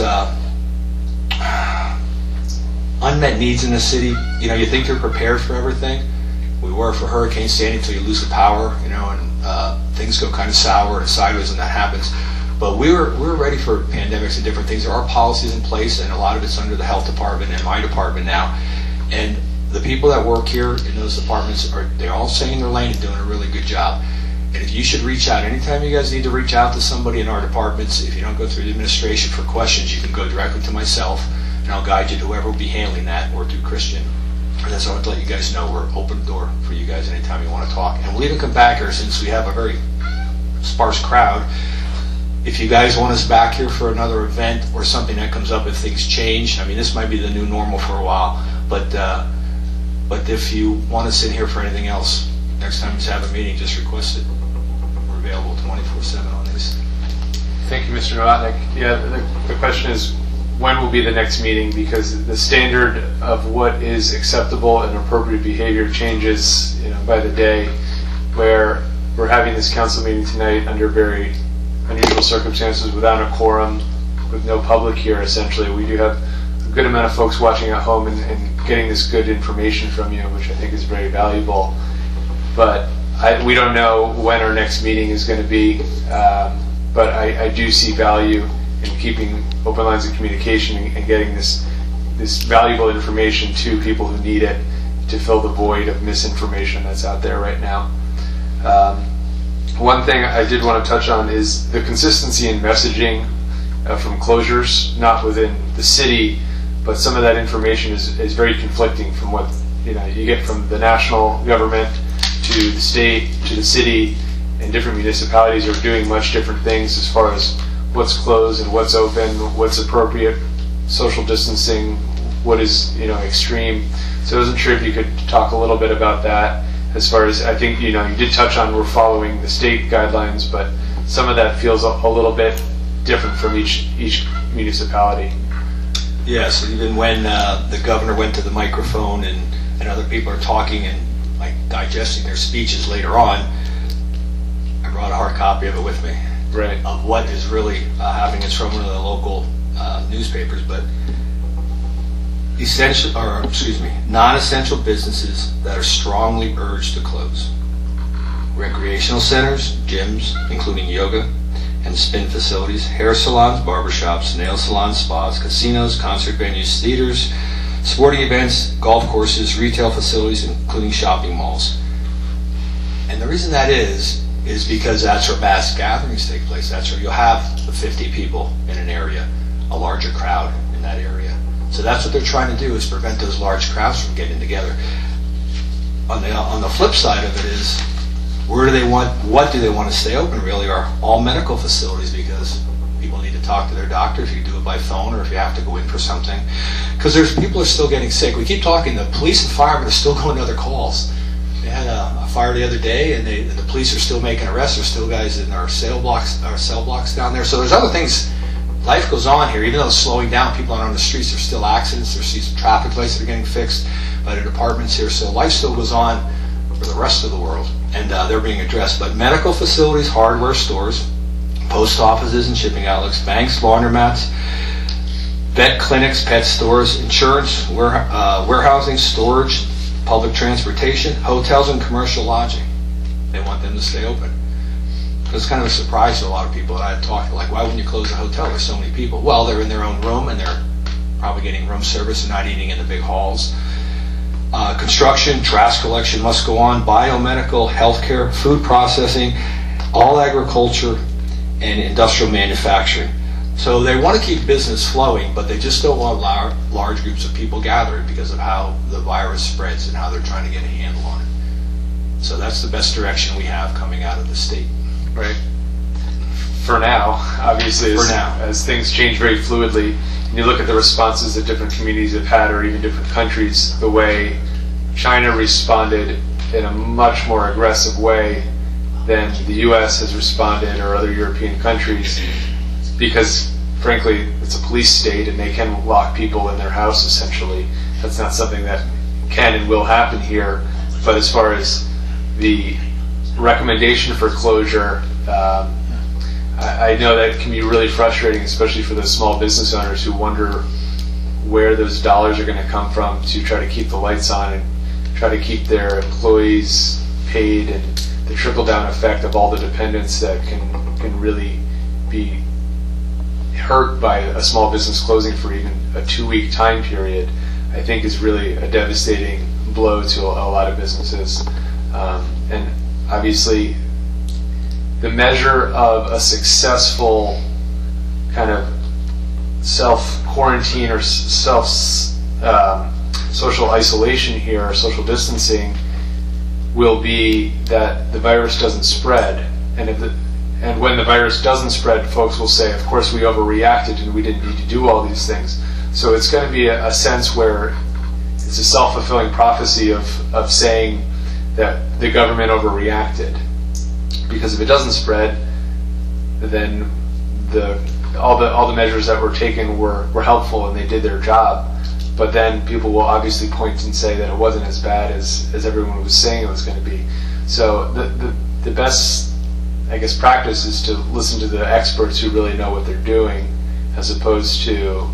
unmet needs in the city. You know, you think you're prepared for everything. We were for Hurricane Sandy until you lose the power, you know, and things go kind of sour and sideways when that happens. But we're ready for pandemics and different things. There are policies in place, and a lot of it's under the health department and my department now. And the people that work here in those departments they're all staying in their lane and doing a really good job. And if you should reach out, anytime you guys need to reach out to somebody in our departments, if you don't go through the administration for questions, you can go directly to myself, and I'll guide you to whoever will be handling that, or to Christian. And that's all to let you guys know we're open the door for you guys anytime you want to talk. And we'll even come back here, since we have a very sparse crowd. If you guys want us back here for another event or something that comes up, if things change, I mean, this might be the new normal for a while, but if you want us in here for anything else, next time you have a meeting, just request it. We're available 24/7 on these. Thank you, Mr. Novotny. Yeah, the question is, when will be the next meeting? Because the standard of what is acceptable and appropriate behavior changes, you know, by the day. Where we're having this council meeting tonight under very unusual circumstances, without a quorum, with no public here, essentially. We do have a good amount of folks watching at home and getting this good information from you, which I think is very valuable. But we don't know when our next meeting is going to be, but I do see value in keeping open lines of communication and getting this valuable information to people who need it to fill the void of misinformation that's out there right now. One thing I did want to touch on is the consistency in messaging from closures, not within the city, but some of that information is very conflicting from what you get from the national government to the state to the city, and different municipalities are doing much different things as far as what's closed and what's open, what's appropriate, social distancing, what is extreme. So I wasn't sure if you could talk a little bit about that. As far as, I think, you did touch on we're following the state guidelines, but some of that feels a little bit different from each municipality. Yes, even when the governor went to the microphone and other people are talking and like digesting their speeches later on, I brought a hard copy of it with me. Right. Of what is really happening. It's from one of the local newspapers, but non-essential businesses that are strongly urged to close. Recreational centers, gyms, including yoga and spin facilities, hair salons, barbershops, nail salons, spas, casinos, concert venues, theaters, sporting events, golf courses, retail facilities, including shopping malls. And the reason that is because that's where mass gatherings take place. That's where you'll have 50 people in an area, a larger crowd in that area. So that's what they're trying to do, is prevent those large crowds from getting together. On the flip side of it is, what do they want to stay open really are all medical facilities, because People need to talk to their doctor if you do it by phone or if you have to go in for something. Because people are still getting sick. We keep talking, the police and firemen are still going to other calls. They had a fire the other day, and the police are still making arrests. There's still guys in our cell blocks down there. So there's other things. Life goes on here. Even though it's slowing down, people aren't on the streets. There's still accidents. There's these traffic lights that are getting fixed by the departments here. So life still goes on for the rest of the world, and they're being addressed. But medical facilities, hardware stores, post offices and shipping outlets, banks, laundromats, vet clinics, pet stores, insurance, warehousing, storage, public transportation, hotels, and commercial lodging. They want them to stay open. It's kind of a surprise to a lot of people that I've talked to, like, why wouldn't you close a hotel? There's so many people. Well, they're in their own room, and they're probably getting room service and not eating in the big halls. Construction, trash collection must go on, biomedical, healthcare, food processing, all agriculture, and industrial manufacturing. So they want to keep business flowing, but they just don't want large groups of people gathering because of how the virus spreads and how they're trying to get a handle on it. So that's the best direction we have coming out of the state. Right. For now, obviously, as things change very fluidly, and you look at the responses that different communities have had, or even different countries, the way China responded in a much more aggressive way than the U.S. has responded, or other European countries, because, frankly, it's a police state and they can lock people in their house, essentially. That's not something that can and will happen here. But as far as the recommendation for closure, I know that can be really frustrating, especially for those small business owners who wonder where those dollars are going to come from to try to keep the lights on and try to keep their employees paid, and the trickle-down effect of all the dependents that can really be hurt by a small business closing for even a 2-week time period, I think is really a devastating blow to a lot of businesses. And obviously, the measure of a successful kind of self-quarantine or social isolation here, or social distancing, will be that the virus doesn't spread. And when the virus doesn't spread, folks will say, of course we overreacted and we didn't need to do all these things. So it's going to be a sense where it's a self-fulfilling prophecy of saying that the government overreacted. Because if it doesn't spread, then all the measures that were taken were helpful and they did their job. But then people will obviously point and say that it wasn't as bad as everyone was saying it was going to be. So the best, I guess, practice is to listen to the experts who really know what they're doing, as opposed to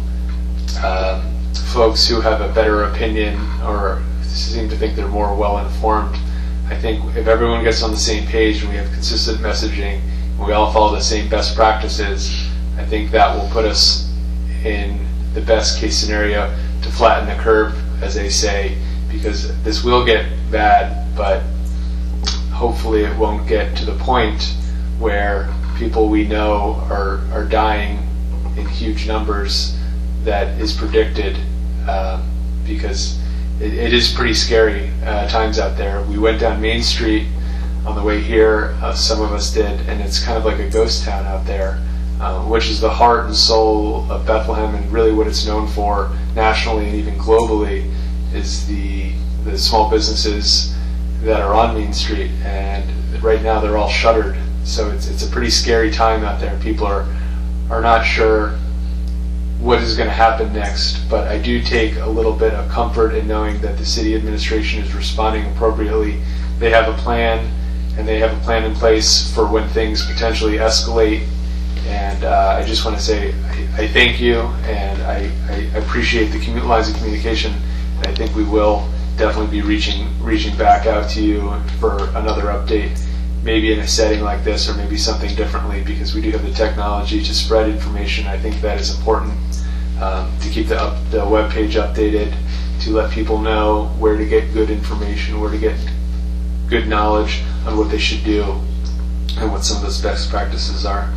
folks who have a better opinion or seem to think they're more well-informed. I think if everyone gets on the same page and we have consistent messaging and we all follow the same best practices, I think that will put us in the best case scenario to flatten the curve, as they say, because this will get bad, but hopefully it won't get to the point where people we know are dying in huge numbers that is predicted, because it is pretty scary times out there. We went down Main Street on the way here, some of us did, and it's kind of like a ghost town out there, which is the heart and soul of Bethlehem, and really what it's known for nationally and even globally is the small businesses that are on Main Street, and right now they're all shuttered. So it's a pretty scary time out there. People are not sure what is going to happen next, but I do take a little bit of comfort in knowing that the city administration is responding appropriately. They have a plan, and they have a plan in place for when things potentially escalate. And I just want to say I thank you, and I appreciate the lines of communication. And I think we will definitely be reaching back out to you for another update, maybe in a setting like this, or maybe something differently, because we do have the technology to spread information. I think that is important, to keep the webpage updated, to let people know where to get good information, where to get good knowledge on what they should do, and what some of those best practices are.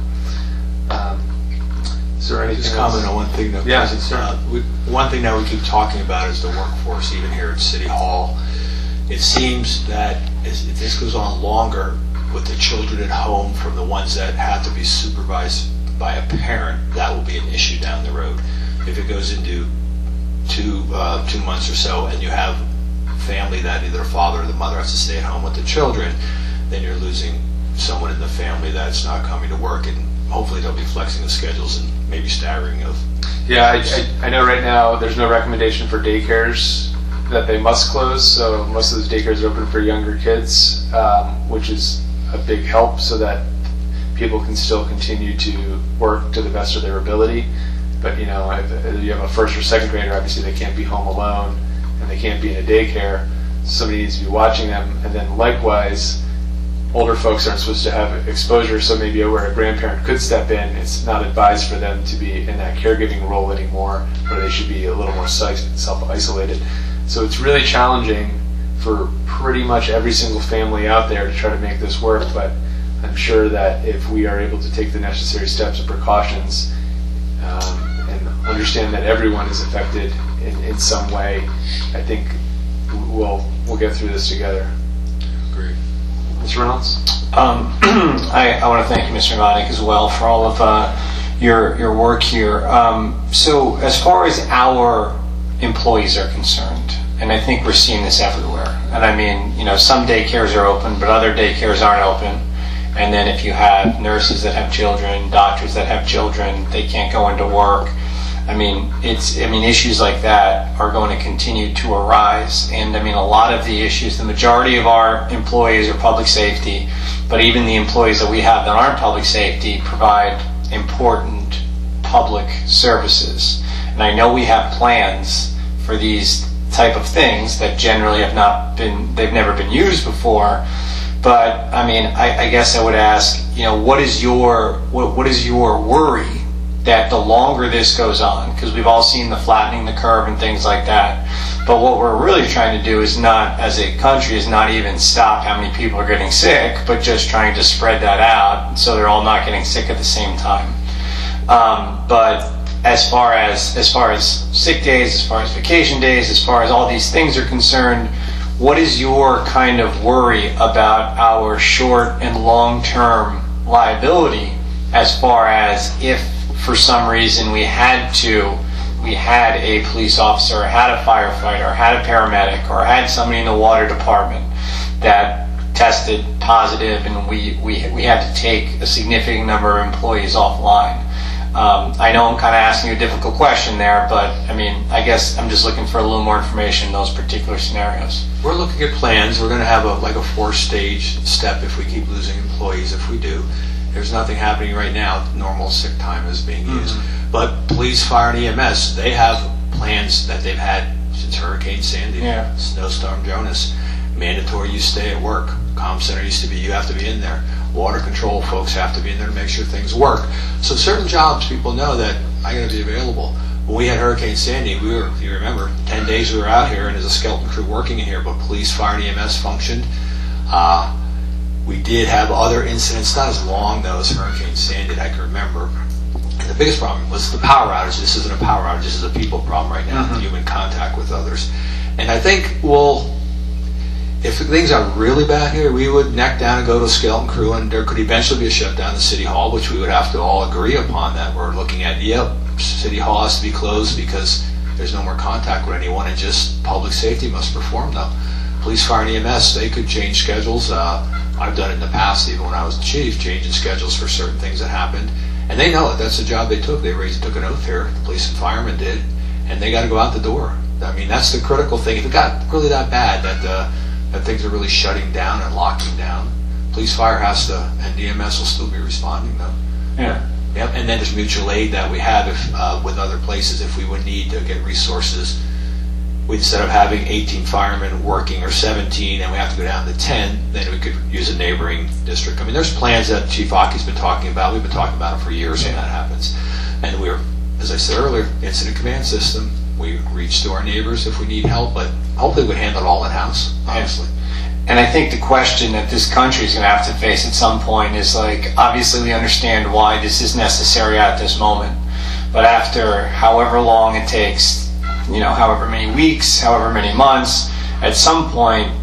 Is there anything Just comment on one thing that one thing that we keep talking about is the workforce, even here at City Hall. It seems that if this goes on longer with the children at home, from the ones that have to be supervised by a parent, that will be an issue down the road. If it goes into 2 months or so, and you have family that either the father or the mother has to stay at home with the children, then you're losing someone in the family that's not coming to work, and hopefully they'll be flexing the schedules and maybe staggering of. Yeah, I know right now there's no recommendation for daycares that they must close, so most of those daycares are open for younger kids, which is a big help so that people can still continue to work to the best of their ability. But you know, if you have a first or second grader, obviously they can't be home alone and they can't be in a daycare. Somebody needs to be watching them. And then likewise, older folks aren't supposed to have exposure, so maybe where a grandparent could step in, it's not advised for them to be in that caregiving role anymore, where they should be a little more self-isolated. So it's really challenging for pretty much every single family out there to try to make this work, but I'm sure that if we are able to take the necessary steps and precautions and understand that everyone is affected in some way, I think we'll get through this together. Great. Mr. Reynolds? I want to thank you, Mr. Vanek, as well for all of your work here. So as far as our employees are concerned, and I think we're seeing this everywhere, and I mean, you know, some daycares are open, but other daycares aren't open. And then if you have nurses that have children, doctors that have children, they can't go into work. I mean, issues like that are going to continue to arise. And I mean, a lot of the issues, the majority of our employees are public safety, but even the employees that we have that aren't public safety provide important public services. And I know we have plans for these type of things that generally they've never been used before. But I mean, I guess I would ask, you know, what is your worry that the longer this goes on, because we've all seen the flattening the curve and things like that. But what we're really trying to do is not, as a country, is not even stop how many people are getting sick, but just trying to spread that out so they're all not getting sick at the same time. But as far as sick days, as far as vacation days, as far as all these things are concerned, what is your kind of worry about our short and long-term liability as far as if for some reason we had a police officer, had a firefighter, had a paramedic, or had somebody in the water department that tested positive and we had to take a significant number of employees offline? I know I'm kind of asking you a difficult question there, but I mean, I guess I'm just looking for a little more information in those particular scenarios. We're looking at plans. We're going to have a 4-stage step if we keep losing employees. If we do, there's nothing happening right now. Normal sick time is being used. But police, fire, and EMS, they have plans that they've had since Hurricane Sandy, Snowstorm Jonas. Mandatory you stay at work. Comm center used to be you have to be in there. Water control folks have to be in there to make sure things work. So certain jobs, people know that I got to be available. When we had Hurricane Sandy, we were, if you remember, 10 days we were out here and there's a skeleton crew working in here, but police, fire, and EMS functioned. We did have other incidents, not as long though as Hurricane Sandy that I can remember. And the biggest problem was the power outage. This isn't a power outage, this is a people problem right now, human contact with others. And I think, if things are really bad here, we would neck down and go to a skeleton crew, and there could eventually be a shutdown in the City Hall, which we would have to all agree upon that we're looking at, City Hall has to be closed because there's no more contact with anyone, and just public safety must perform though. Police, fire, and EMS, they could change schedules. I've done it in the past, even when I was the chief, changing schedules for certain things that happened. And they know it. That's the job they took. They took an oath here. The police and firemen did. And they got to go out the door. I mean, that's the critical thing. If it got really that bad that things are really shutting down and locking down, police, fire has to, and EMS will still be responding though. Yeah. Yep. And then there's mutual aid that we have with other places if we would need to get resources. Instead of having 18 firemen working or 17 and we have to go down to 10, then we could use a neighboring district. I mean, there's plans that Chief Aki's been talking about. We've been talking about it for years when that happens. And we're, as I said earlier, incident command system. We reach to our neighbors if we need help, but hopefully we handle it all in-house, honestly. And I think the question that this country is going to have to face at some point is obviously we understand why this is necessary at this moment, but after however long it takes, however many weeks, however many months, at some point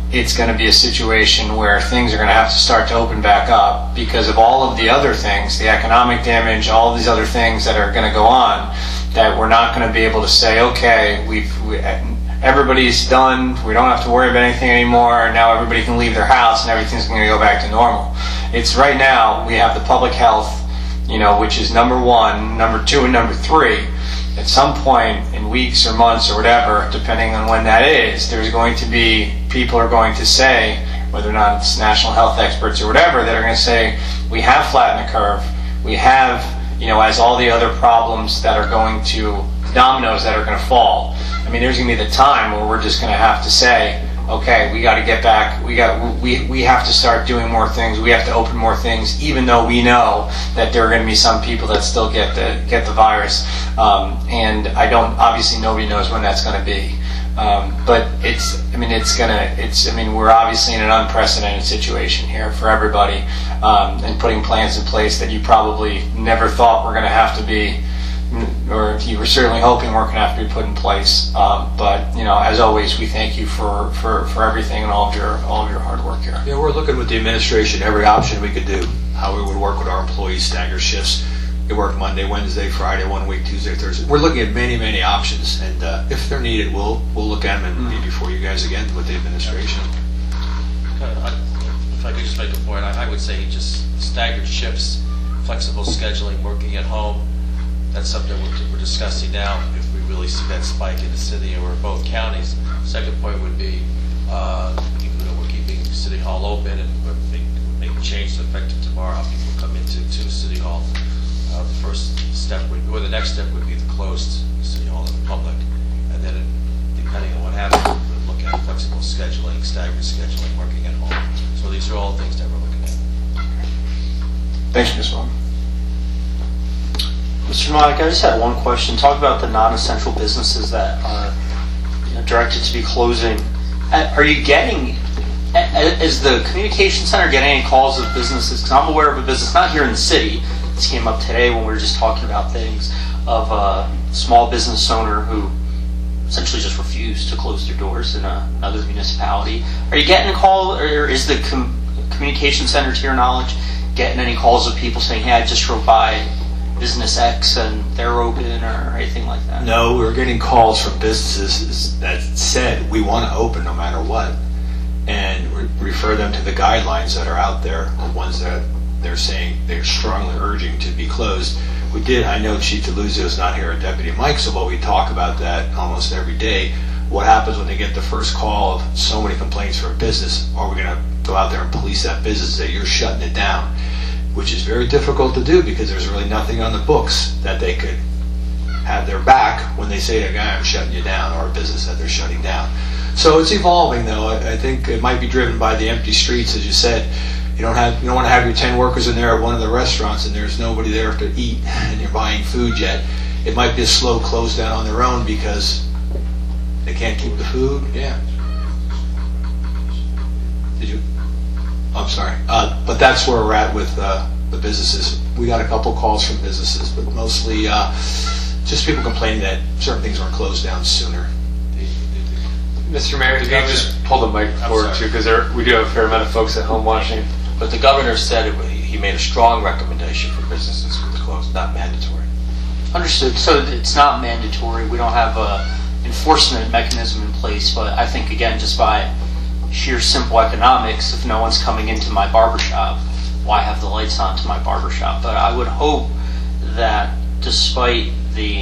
it's going to be a situation where things are going to have to start to open back up because of all of the other things, the economic damage, all of these other things that are going to go on, that we're not going to be able to say, okay, everybody's done, we don't have to worry about anything anymore, now everybody can leave their house and everything's going to go back to normal. It's right now, we have the public health, which is number one, number two, and number three. At some point in weeks or months or whatever, depending on when that is, there's going to be, people are going to say, whether or not it's national health experts or whatever, that are going to say, we have flattened the curve, we have, as all the other problems that are going to, dominoes that are going to fall. I mean, there's going to be the time where we're just going to have to say, okay, we got to get back. We have to start doing more things. We have to open more things, even though we know that there are going to be some people that still get the virus. And obviously nobody knows when that's going to be. But we're obviously in an unprecedented situation here for everybody, and putting plans in place that you probably never thought were going to have to be, or you were certainly hoping weren't going to have to be put in place. But as always, we thank you for everything and all of your hard work here. Yeah, we're looking with the administration every option we could do, how we would work with our employees, stagger shifts. They work Monday, Wednesday, Friday, 1 week, Tuesday, Thursday. We're looking at many, many options, and if they're needed, we'll look at them and be before you guys again with the administration. If I could just make a point, I would say just staggered shifts, flexible scheduling, working at home. That's something we're discussing now. If we really see that spike in the city or both counties. Second point would be, we're keeping City Hall open, and we're making changes effective tomorrow. How people come into City Hall. The first step or the next step would be the closed City Hall to the public, and then depending on what happens, we'll look at flexible scheduling, staggered scheduling, working at home. So these are all things that we're looking at. Thanks, Ms. Wong. Mr. Monick, I just had one question. Talk about the non-essential businesses that are directed to be closing. Are you getting, is the communication center getting any calls of businesses? Because I'm aware of a business, not here in the city, this came up today when we were just talking about things, of a small business owner who essentially just refused to close their doors in another municipality. Are you getting a call, or is the communication center, to your knowledge, getting any calls of people saying, hey, I just drove by Business X and they're open, or anything like that? No, we're getting calls from businesses that said we want to open no matter what, and refer them to the guidelines that are out there, the ones that they're saying they're strongly urging to be closed. We did, I know Chief DeLuzio is not here, or Deputy Mike, so we talk about that almost every day. What happens when they get the first call of so many complaints for a business? Are we going to go out there and police that business, that you're shutting it down? Which is very difficult to do because there's really nothing on the books that they could have their back when they say to a guy, I'm shutting you down, or a business that they're shutting down. So it's evolving, though. I think it might be driven by the empty streets, as you said. You don't want to have your 10 workers in there at one of the restaurants and there's nobody there to eat and you're buying food yet. It might be a slow close down on their own because they can't keep the food. Yeah. Did you? I'm sorry. But that's where we're at with the businesses. We got a couple calls from businesses, but mostly just people complaining that certain things weren't closed down sooner. Mr. Mayor, if you can just pull the mic forward too, because we do have a fair amount of folks at home watching. But the governor said he made a strong recommendation for businesses to close, not mandatory. Understood. So it's not mandatory. We don't have a enforcement mechanism in place, but I think, again, just by sheer simple economics, if no one's coming into my barbershop, why have the lights on to my barbershop? But I would hope that despite the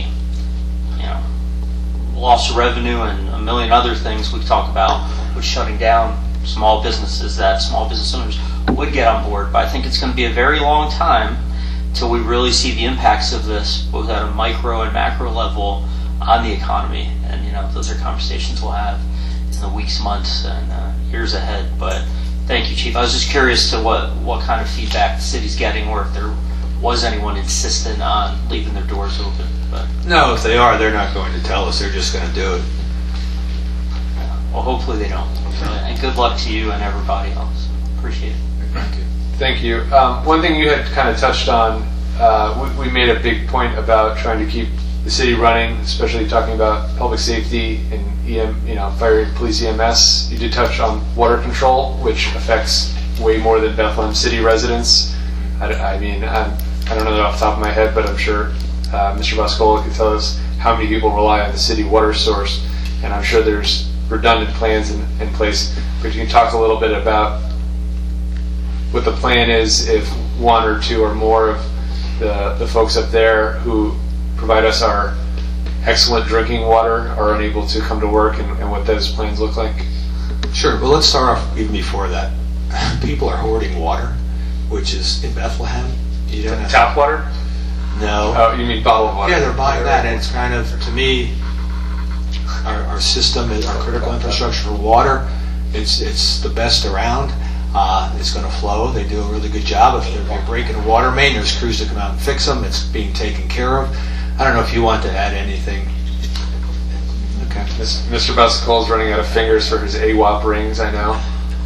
loss of revenue and a million other things we've talked about with shutting down small businesses, that small business owners would get on board. But I think it's going to be a very long time till we really see the impacts of this, both at a micro and macro level, on the economy. And those are conversations we'll have in the weeks, months, and years ahead. But thank you, Chief. I was just curious to what kind of feedback the city's getting, or if there was anyone insistent on leaving their doors open. But no, if they are, they're not going to tell us. They're just going to do it. Well, hopefully they don't. And good luck to you and everybody else. Appreciate it. Thank you. Thank you. One thing you had kind of touched on, we made a big point about trying to keep the city running, especially talking about public safety and fire and police EMS. You did touch on water control, which affects way more than Bethlehem City residents. I don't know that off the top of my head, but I'm sure Mr. Boscola could tell us how many people rely on the city water source, and I'm sure there's redundant plans in place. But you can talk a little bit about what the plan is if one or two or more of the folks up there who provide us our excellent drinking water are unable to come to work, and what those plans look like. Sure, but let's start off even before that. People are hoarding water, which is in Bethlehem. You don't have Tap water? No. Oh, you mean bottled water? Yeah, they're buying that, and it's kind of, to me, our system, our critical infrastructure for water, it's the best around. It's going to flow. They do a really good job. If they're breaking a water main, there's crews to come out and fix them. It's being taken care of. I don't know if you want to add anything. Okay. Mr. Boscola is running out of fingers for his AWOP rings, I know.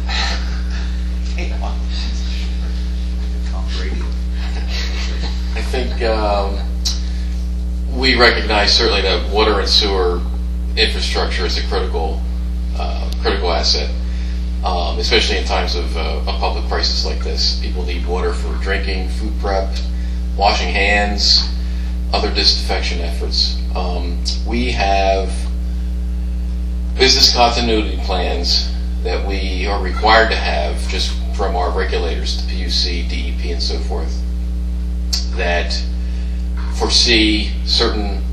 I think we recognize certainly that water and sewer infrastructure is a critical asset, especially in times of a public crisis like this. People need water for drinking, food prep, washing hands, other disinfection efforts. We have business continuity plans that we are required to have just from our regulators, the PUC, DEP, and so forth, that foresee certain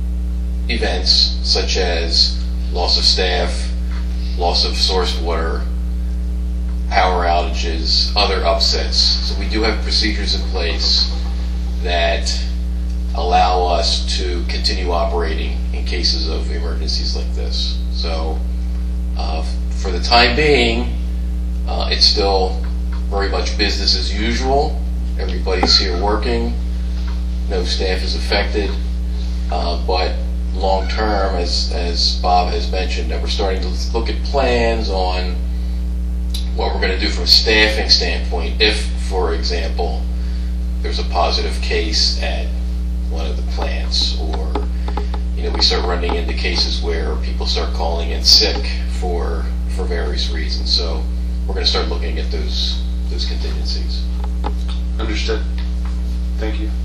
events such as loss of staff, loss of source water, power outages, other upsets. So we do have procedures in place that allow us to continue operating in cases of emergencies like this. So for the time being, it's still very much business as usual. Everybody's here working. No staff is affected. But long term, as Bob has mentioned, that we're starting to look at plans on what we're going to do from a staffing standpoint if, for example, there's a positive case at one of the plants, or we start running into cases where people start calling in sick for various reasons. So we're going to start looking at those contingencies. Understood. Thank you.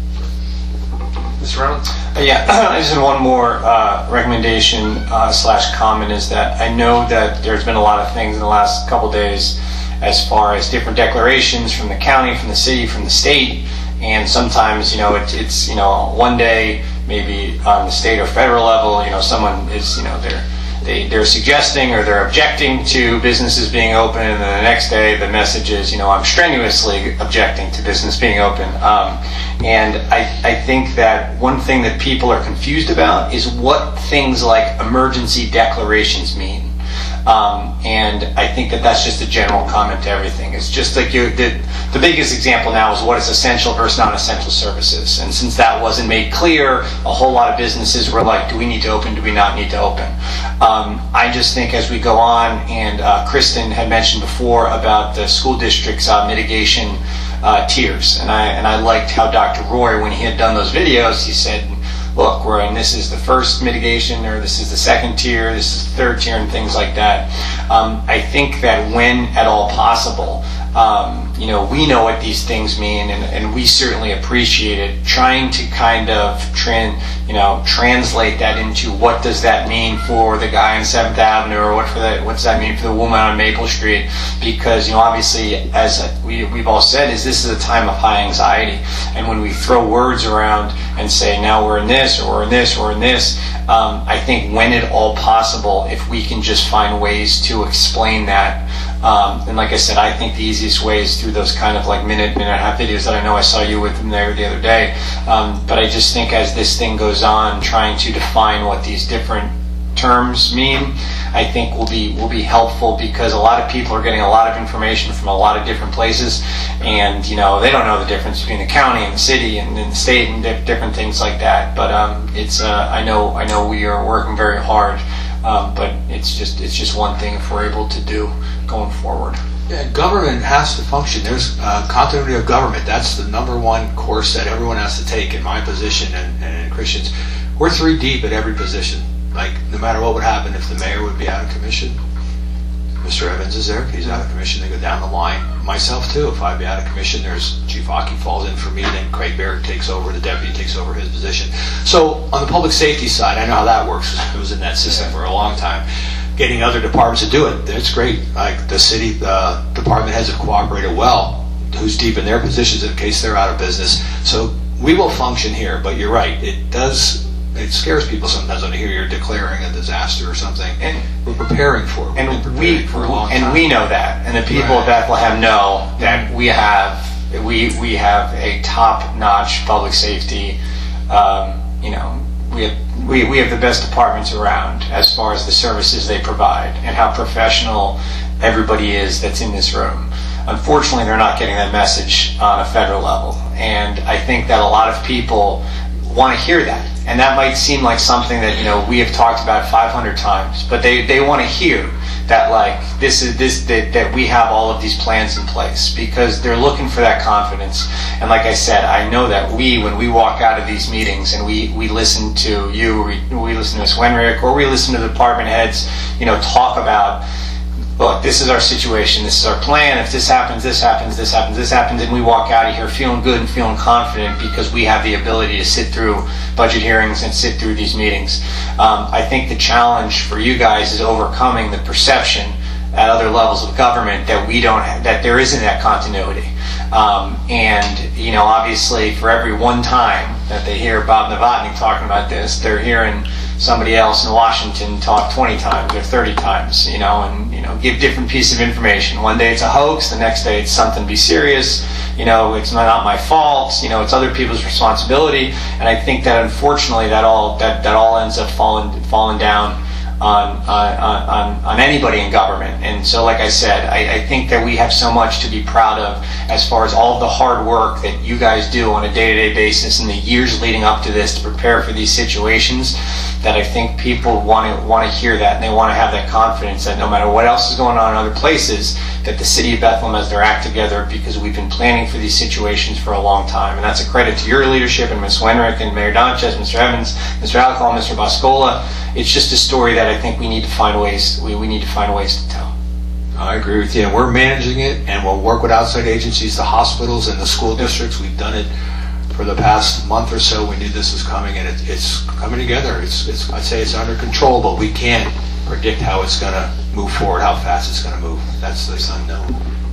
Mr. Reynolds? Yeah, just one more recommendation / comment is that I know that there's been a lot of things in the last couple days as far as different declarations from the county, from the city, from the state, and sometimes it's one day maybe on the state or federal level someone is they're suggesting or they're objecting to businesses being open, and then the next day the message is, I'm strenuously objecting to business being open. And I think that one thing that people are confused about is what things like emergency declarations mean. And I think that that's just a general comment to everything. It's just like the biggest example now is what is essential versus non-essential services. And since that wasn't made clear, a whole lot of businesses were like, do we need to open? Do we not need to open? I just think as we go on, and Kristen had mentioned before about the school district's mitigation tiers. And I liked how Dr. Roy, when he had done those videos, he said, look, this is the first mitigation, or this is the second tier, this is the third tier, and things like that. I think that when at all possible, we know what these things mean, and we certainly appreciate it. Trying to kind of translate that into what does that mean for the guy on 7th Avenue, or what does that mean for the woman on Maple Street? Because obviously, as we've all said, this is a time of high anxiety, and when we throw words around and say now we're in this or we're in this or we're in this, I think when at all possible, if we can just find ways to explain that. And like I said, I think the easiest way is through those kind of like minute and a half videos that I know I saw you with them there the other day. But I just think as this thing goes on, trying to define what these different terms mean, I think will be helpful, because a lot of people are getting a lot of information from a lot of different places, and they don't know the difference between the county and the city and the state and different things like that. But I know we are working very hard, but it's just one thing if we're able to do going forward. Yeah, government has to function. There's continuity of government. That's the number one course that everyone has to take in my position and Christians. We're 3 deep at every position. Like, no matter what would happen, if the mayor would be out of commission, Mr. Evans is there. If he's out of commission, they go down the line. Myself, too. If I'd be out of commission, there's Chief Aki falls in for me, then Craig Barrett takes over, the deputy takes over his position. So, on the public safety side, I know how that works. I was in that system for a long time. Getting other departments to do it, it's great. Like, the city department heads have cooperated well, who's deep in their positions in case they're out of business. So, we will function here, but you're right. It scares people sometimes when they hear you're declaring a disaster or something. And we're preparing for it. And we know that, and the people of Bethlehem know that we have a top-notch public safety. We have the best departments around as far as the services they provide and how professional everybody is that's in this room. Unfortunately, they're not getting that message on a federal level, and I think that a lot of people want to hear that. And that might seem like something that we have talked about 500 times, but they want to hear that, like, that we have all of these plans in place, because they're looking for that confidence. And like I said, I know that when we walk out of these meetings and we listen to you, we listen to Ms. Wenrick, or we listen to the department heads, talk about, look, this is our situation, this is our plan, if this happens, this happens, this happens, this happens, and we walk out of here feeling good and feeling confident because we have the ability to sit through budget hearings and sit through these meetings. I think the challenge for you guys is overcoming the perception at other levels of government that that there isn't that continuity. And obviously for every one time that they hear Bob Novotny talking about this, they're hearing somebody else in Washington talk 20 times or 30 times, and give different pieces of information. One day it's a hoax, the next day it's something be serious, it's not my fault, it's other people's responsibility. And I think that unfortunately that all ends up falling down on anybody in government. And so, like I said, I think that we have so much to be proud of as far as all of the hard work that you guys do on a day-to-day basis in the years leading up to this to prepare for these situations, that I think people want to hear that, and they want to have that confidence that no matter what else is going on in other places, that the city of Bethlehem has their act together, because we've been planning for these situations for a long time. And that's a credit to your leadership and Ms. Wenrick and Mayor Donchez, Mr. Evans, Mr. Alcol, Mr. Boscola. It's just a story that I think we need to find ways. We need to find ways to tell. I agree with you. And we're managing it, and we'll work with outside agencies, the hospitals and the school districts. We've done it for the past month or so. We knew this was coming, and it's coming together. I'd say it's under control, but we can't predict how it's going to move forward, how fast it's going to move. That's the unknown.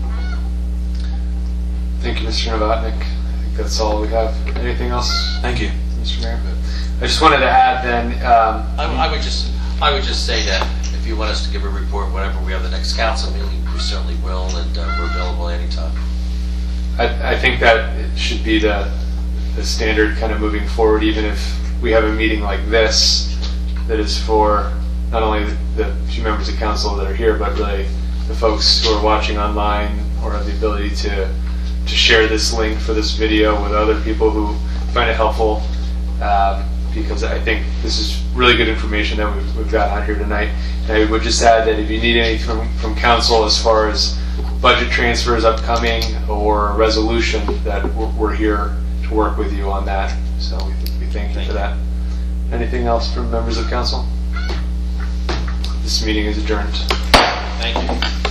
Thank you, Mr. Novotny. I think that's all we have. Anything else? Thank you, Mr. Mayor. I just wanted to add then. I would just say that if you want us to give a report whenever we have the next council meeting, we certainly will, and we're available anytime. I think that it should be the standard kind of moving forward, even if we have a meeting like this that is for not only the few members of council that are here, but really the folks who are watching online or have the ability to share this link for this video with other people who find it helpful, because I think this is really good information that we've got out here tonight. And I would just add that if you need anything from council as far as budget transfers upcoming or resolution, that we're here to work with you on that. So we thank you for that. Anything else from members of council? This meeting is adjourned. Thank you.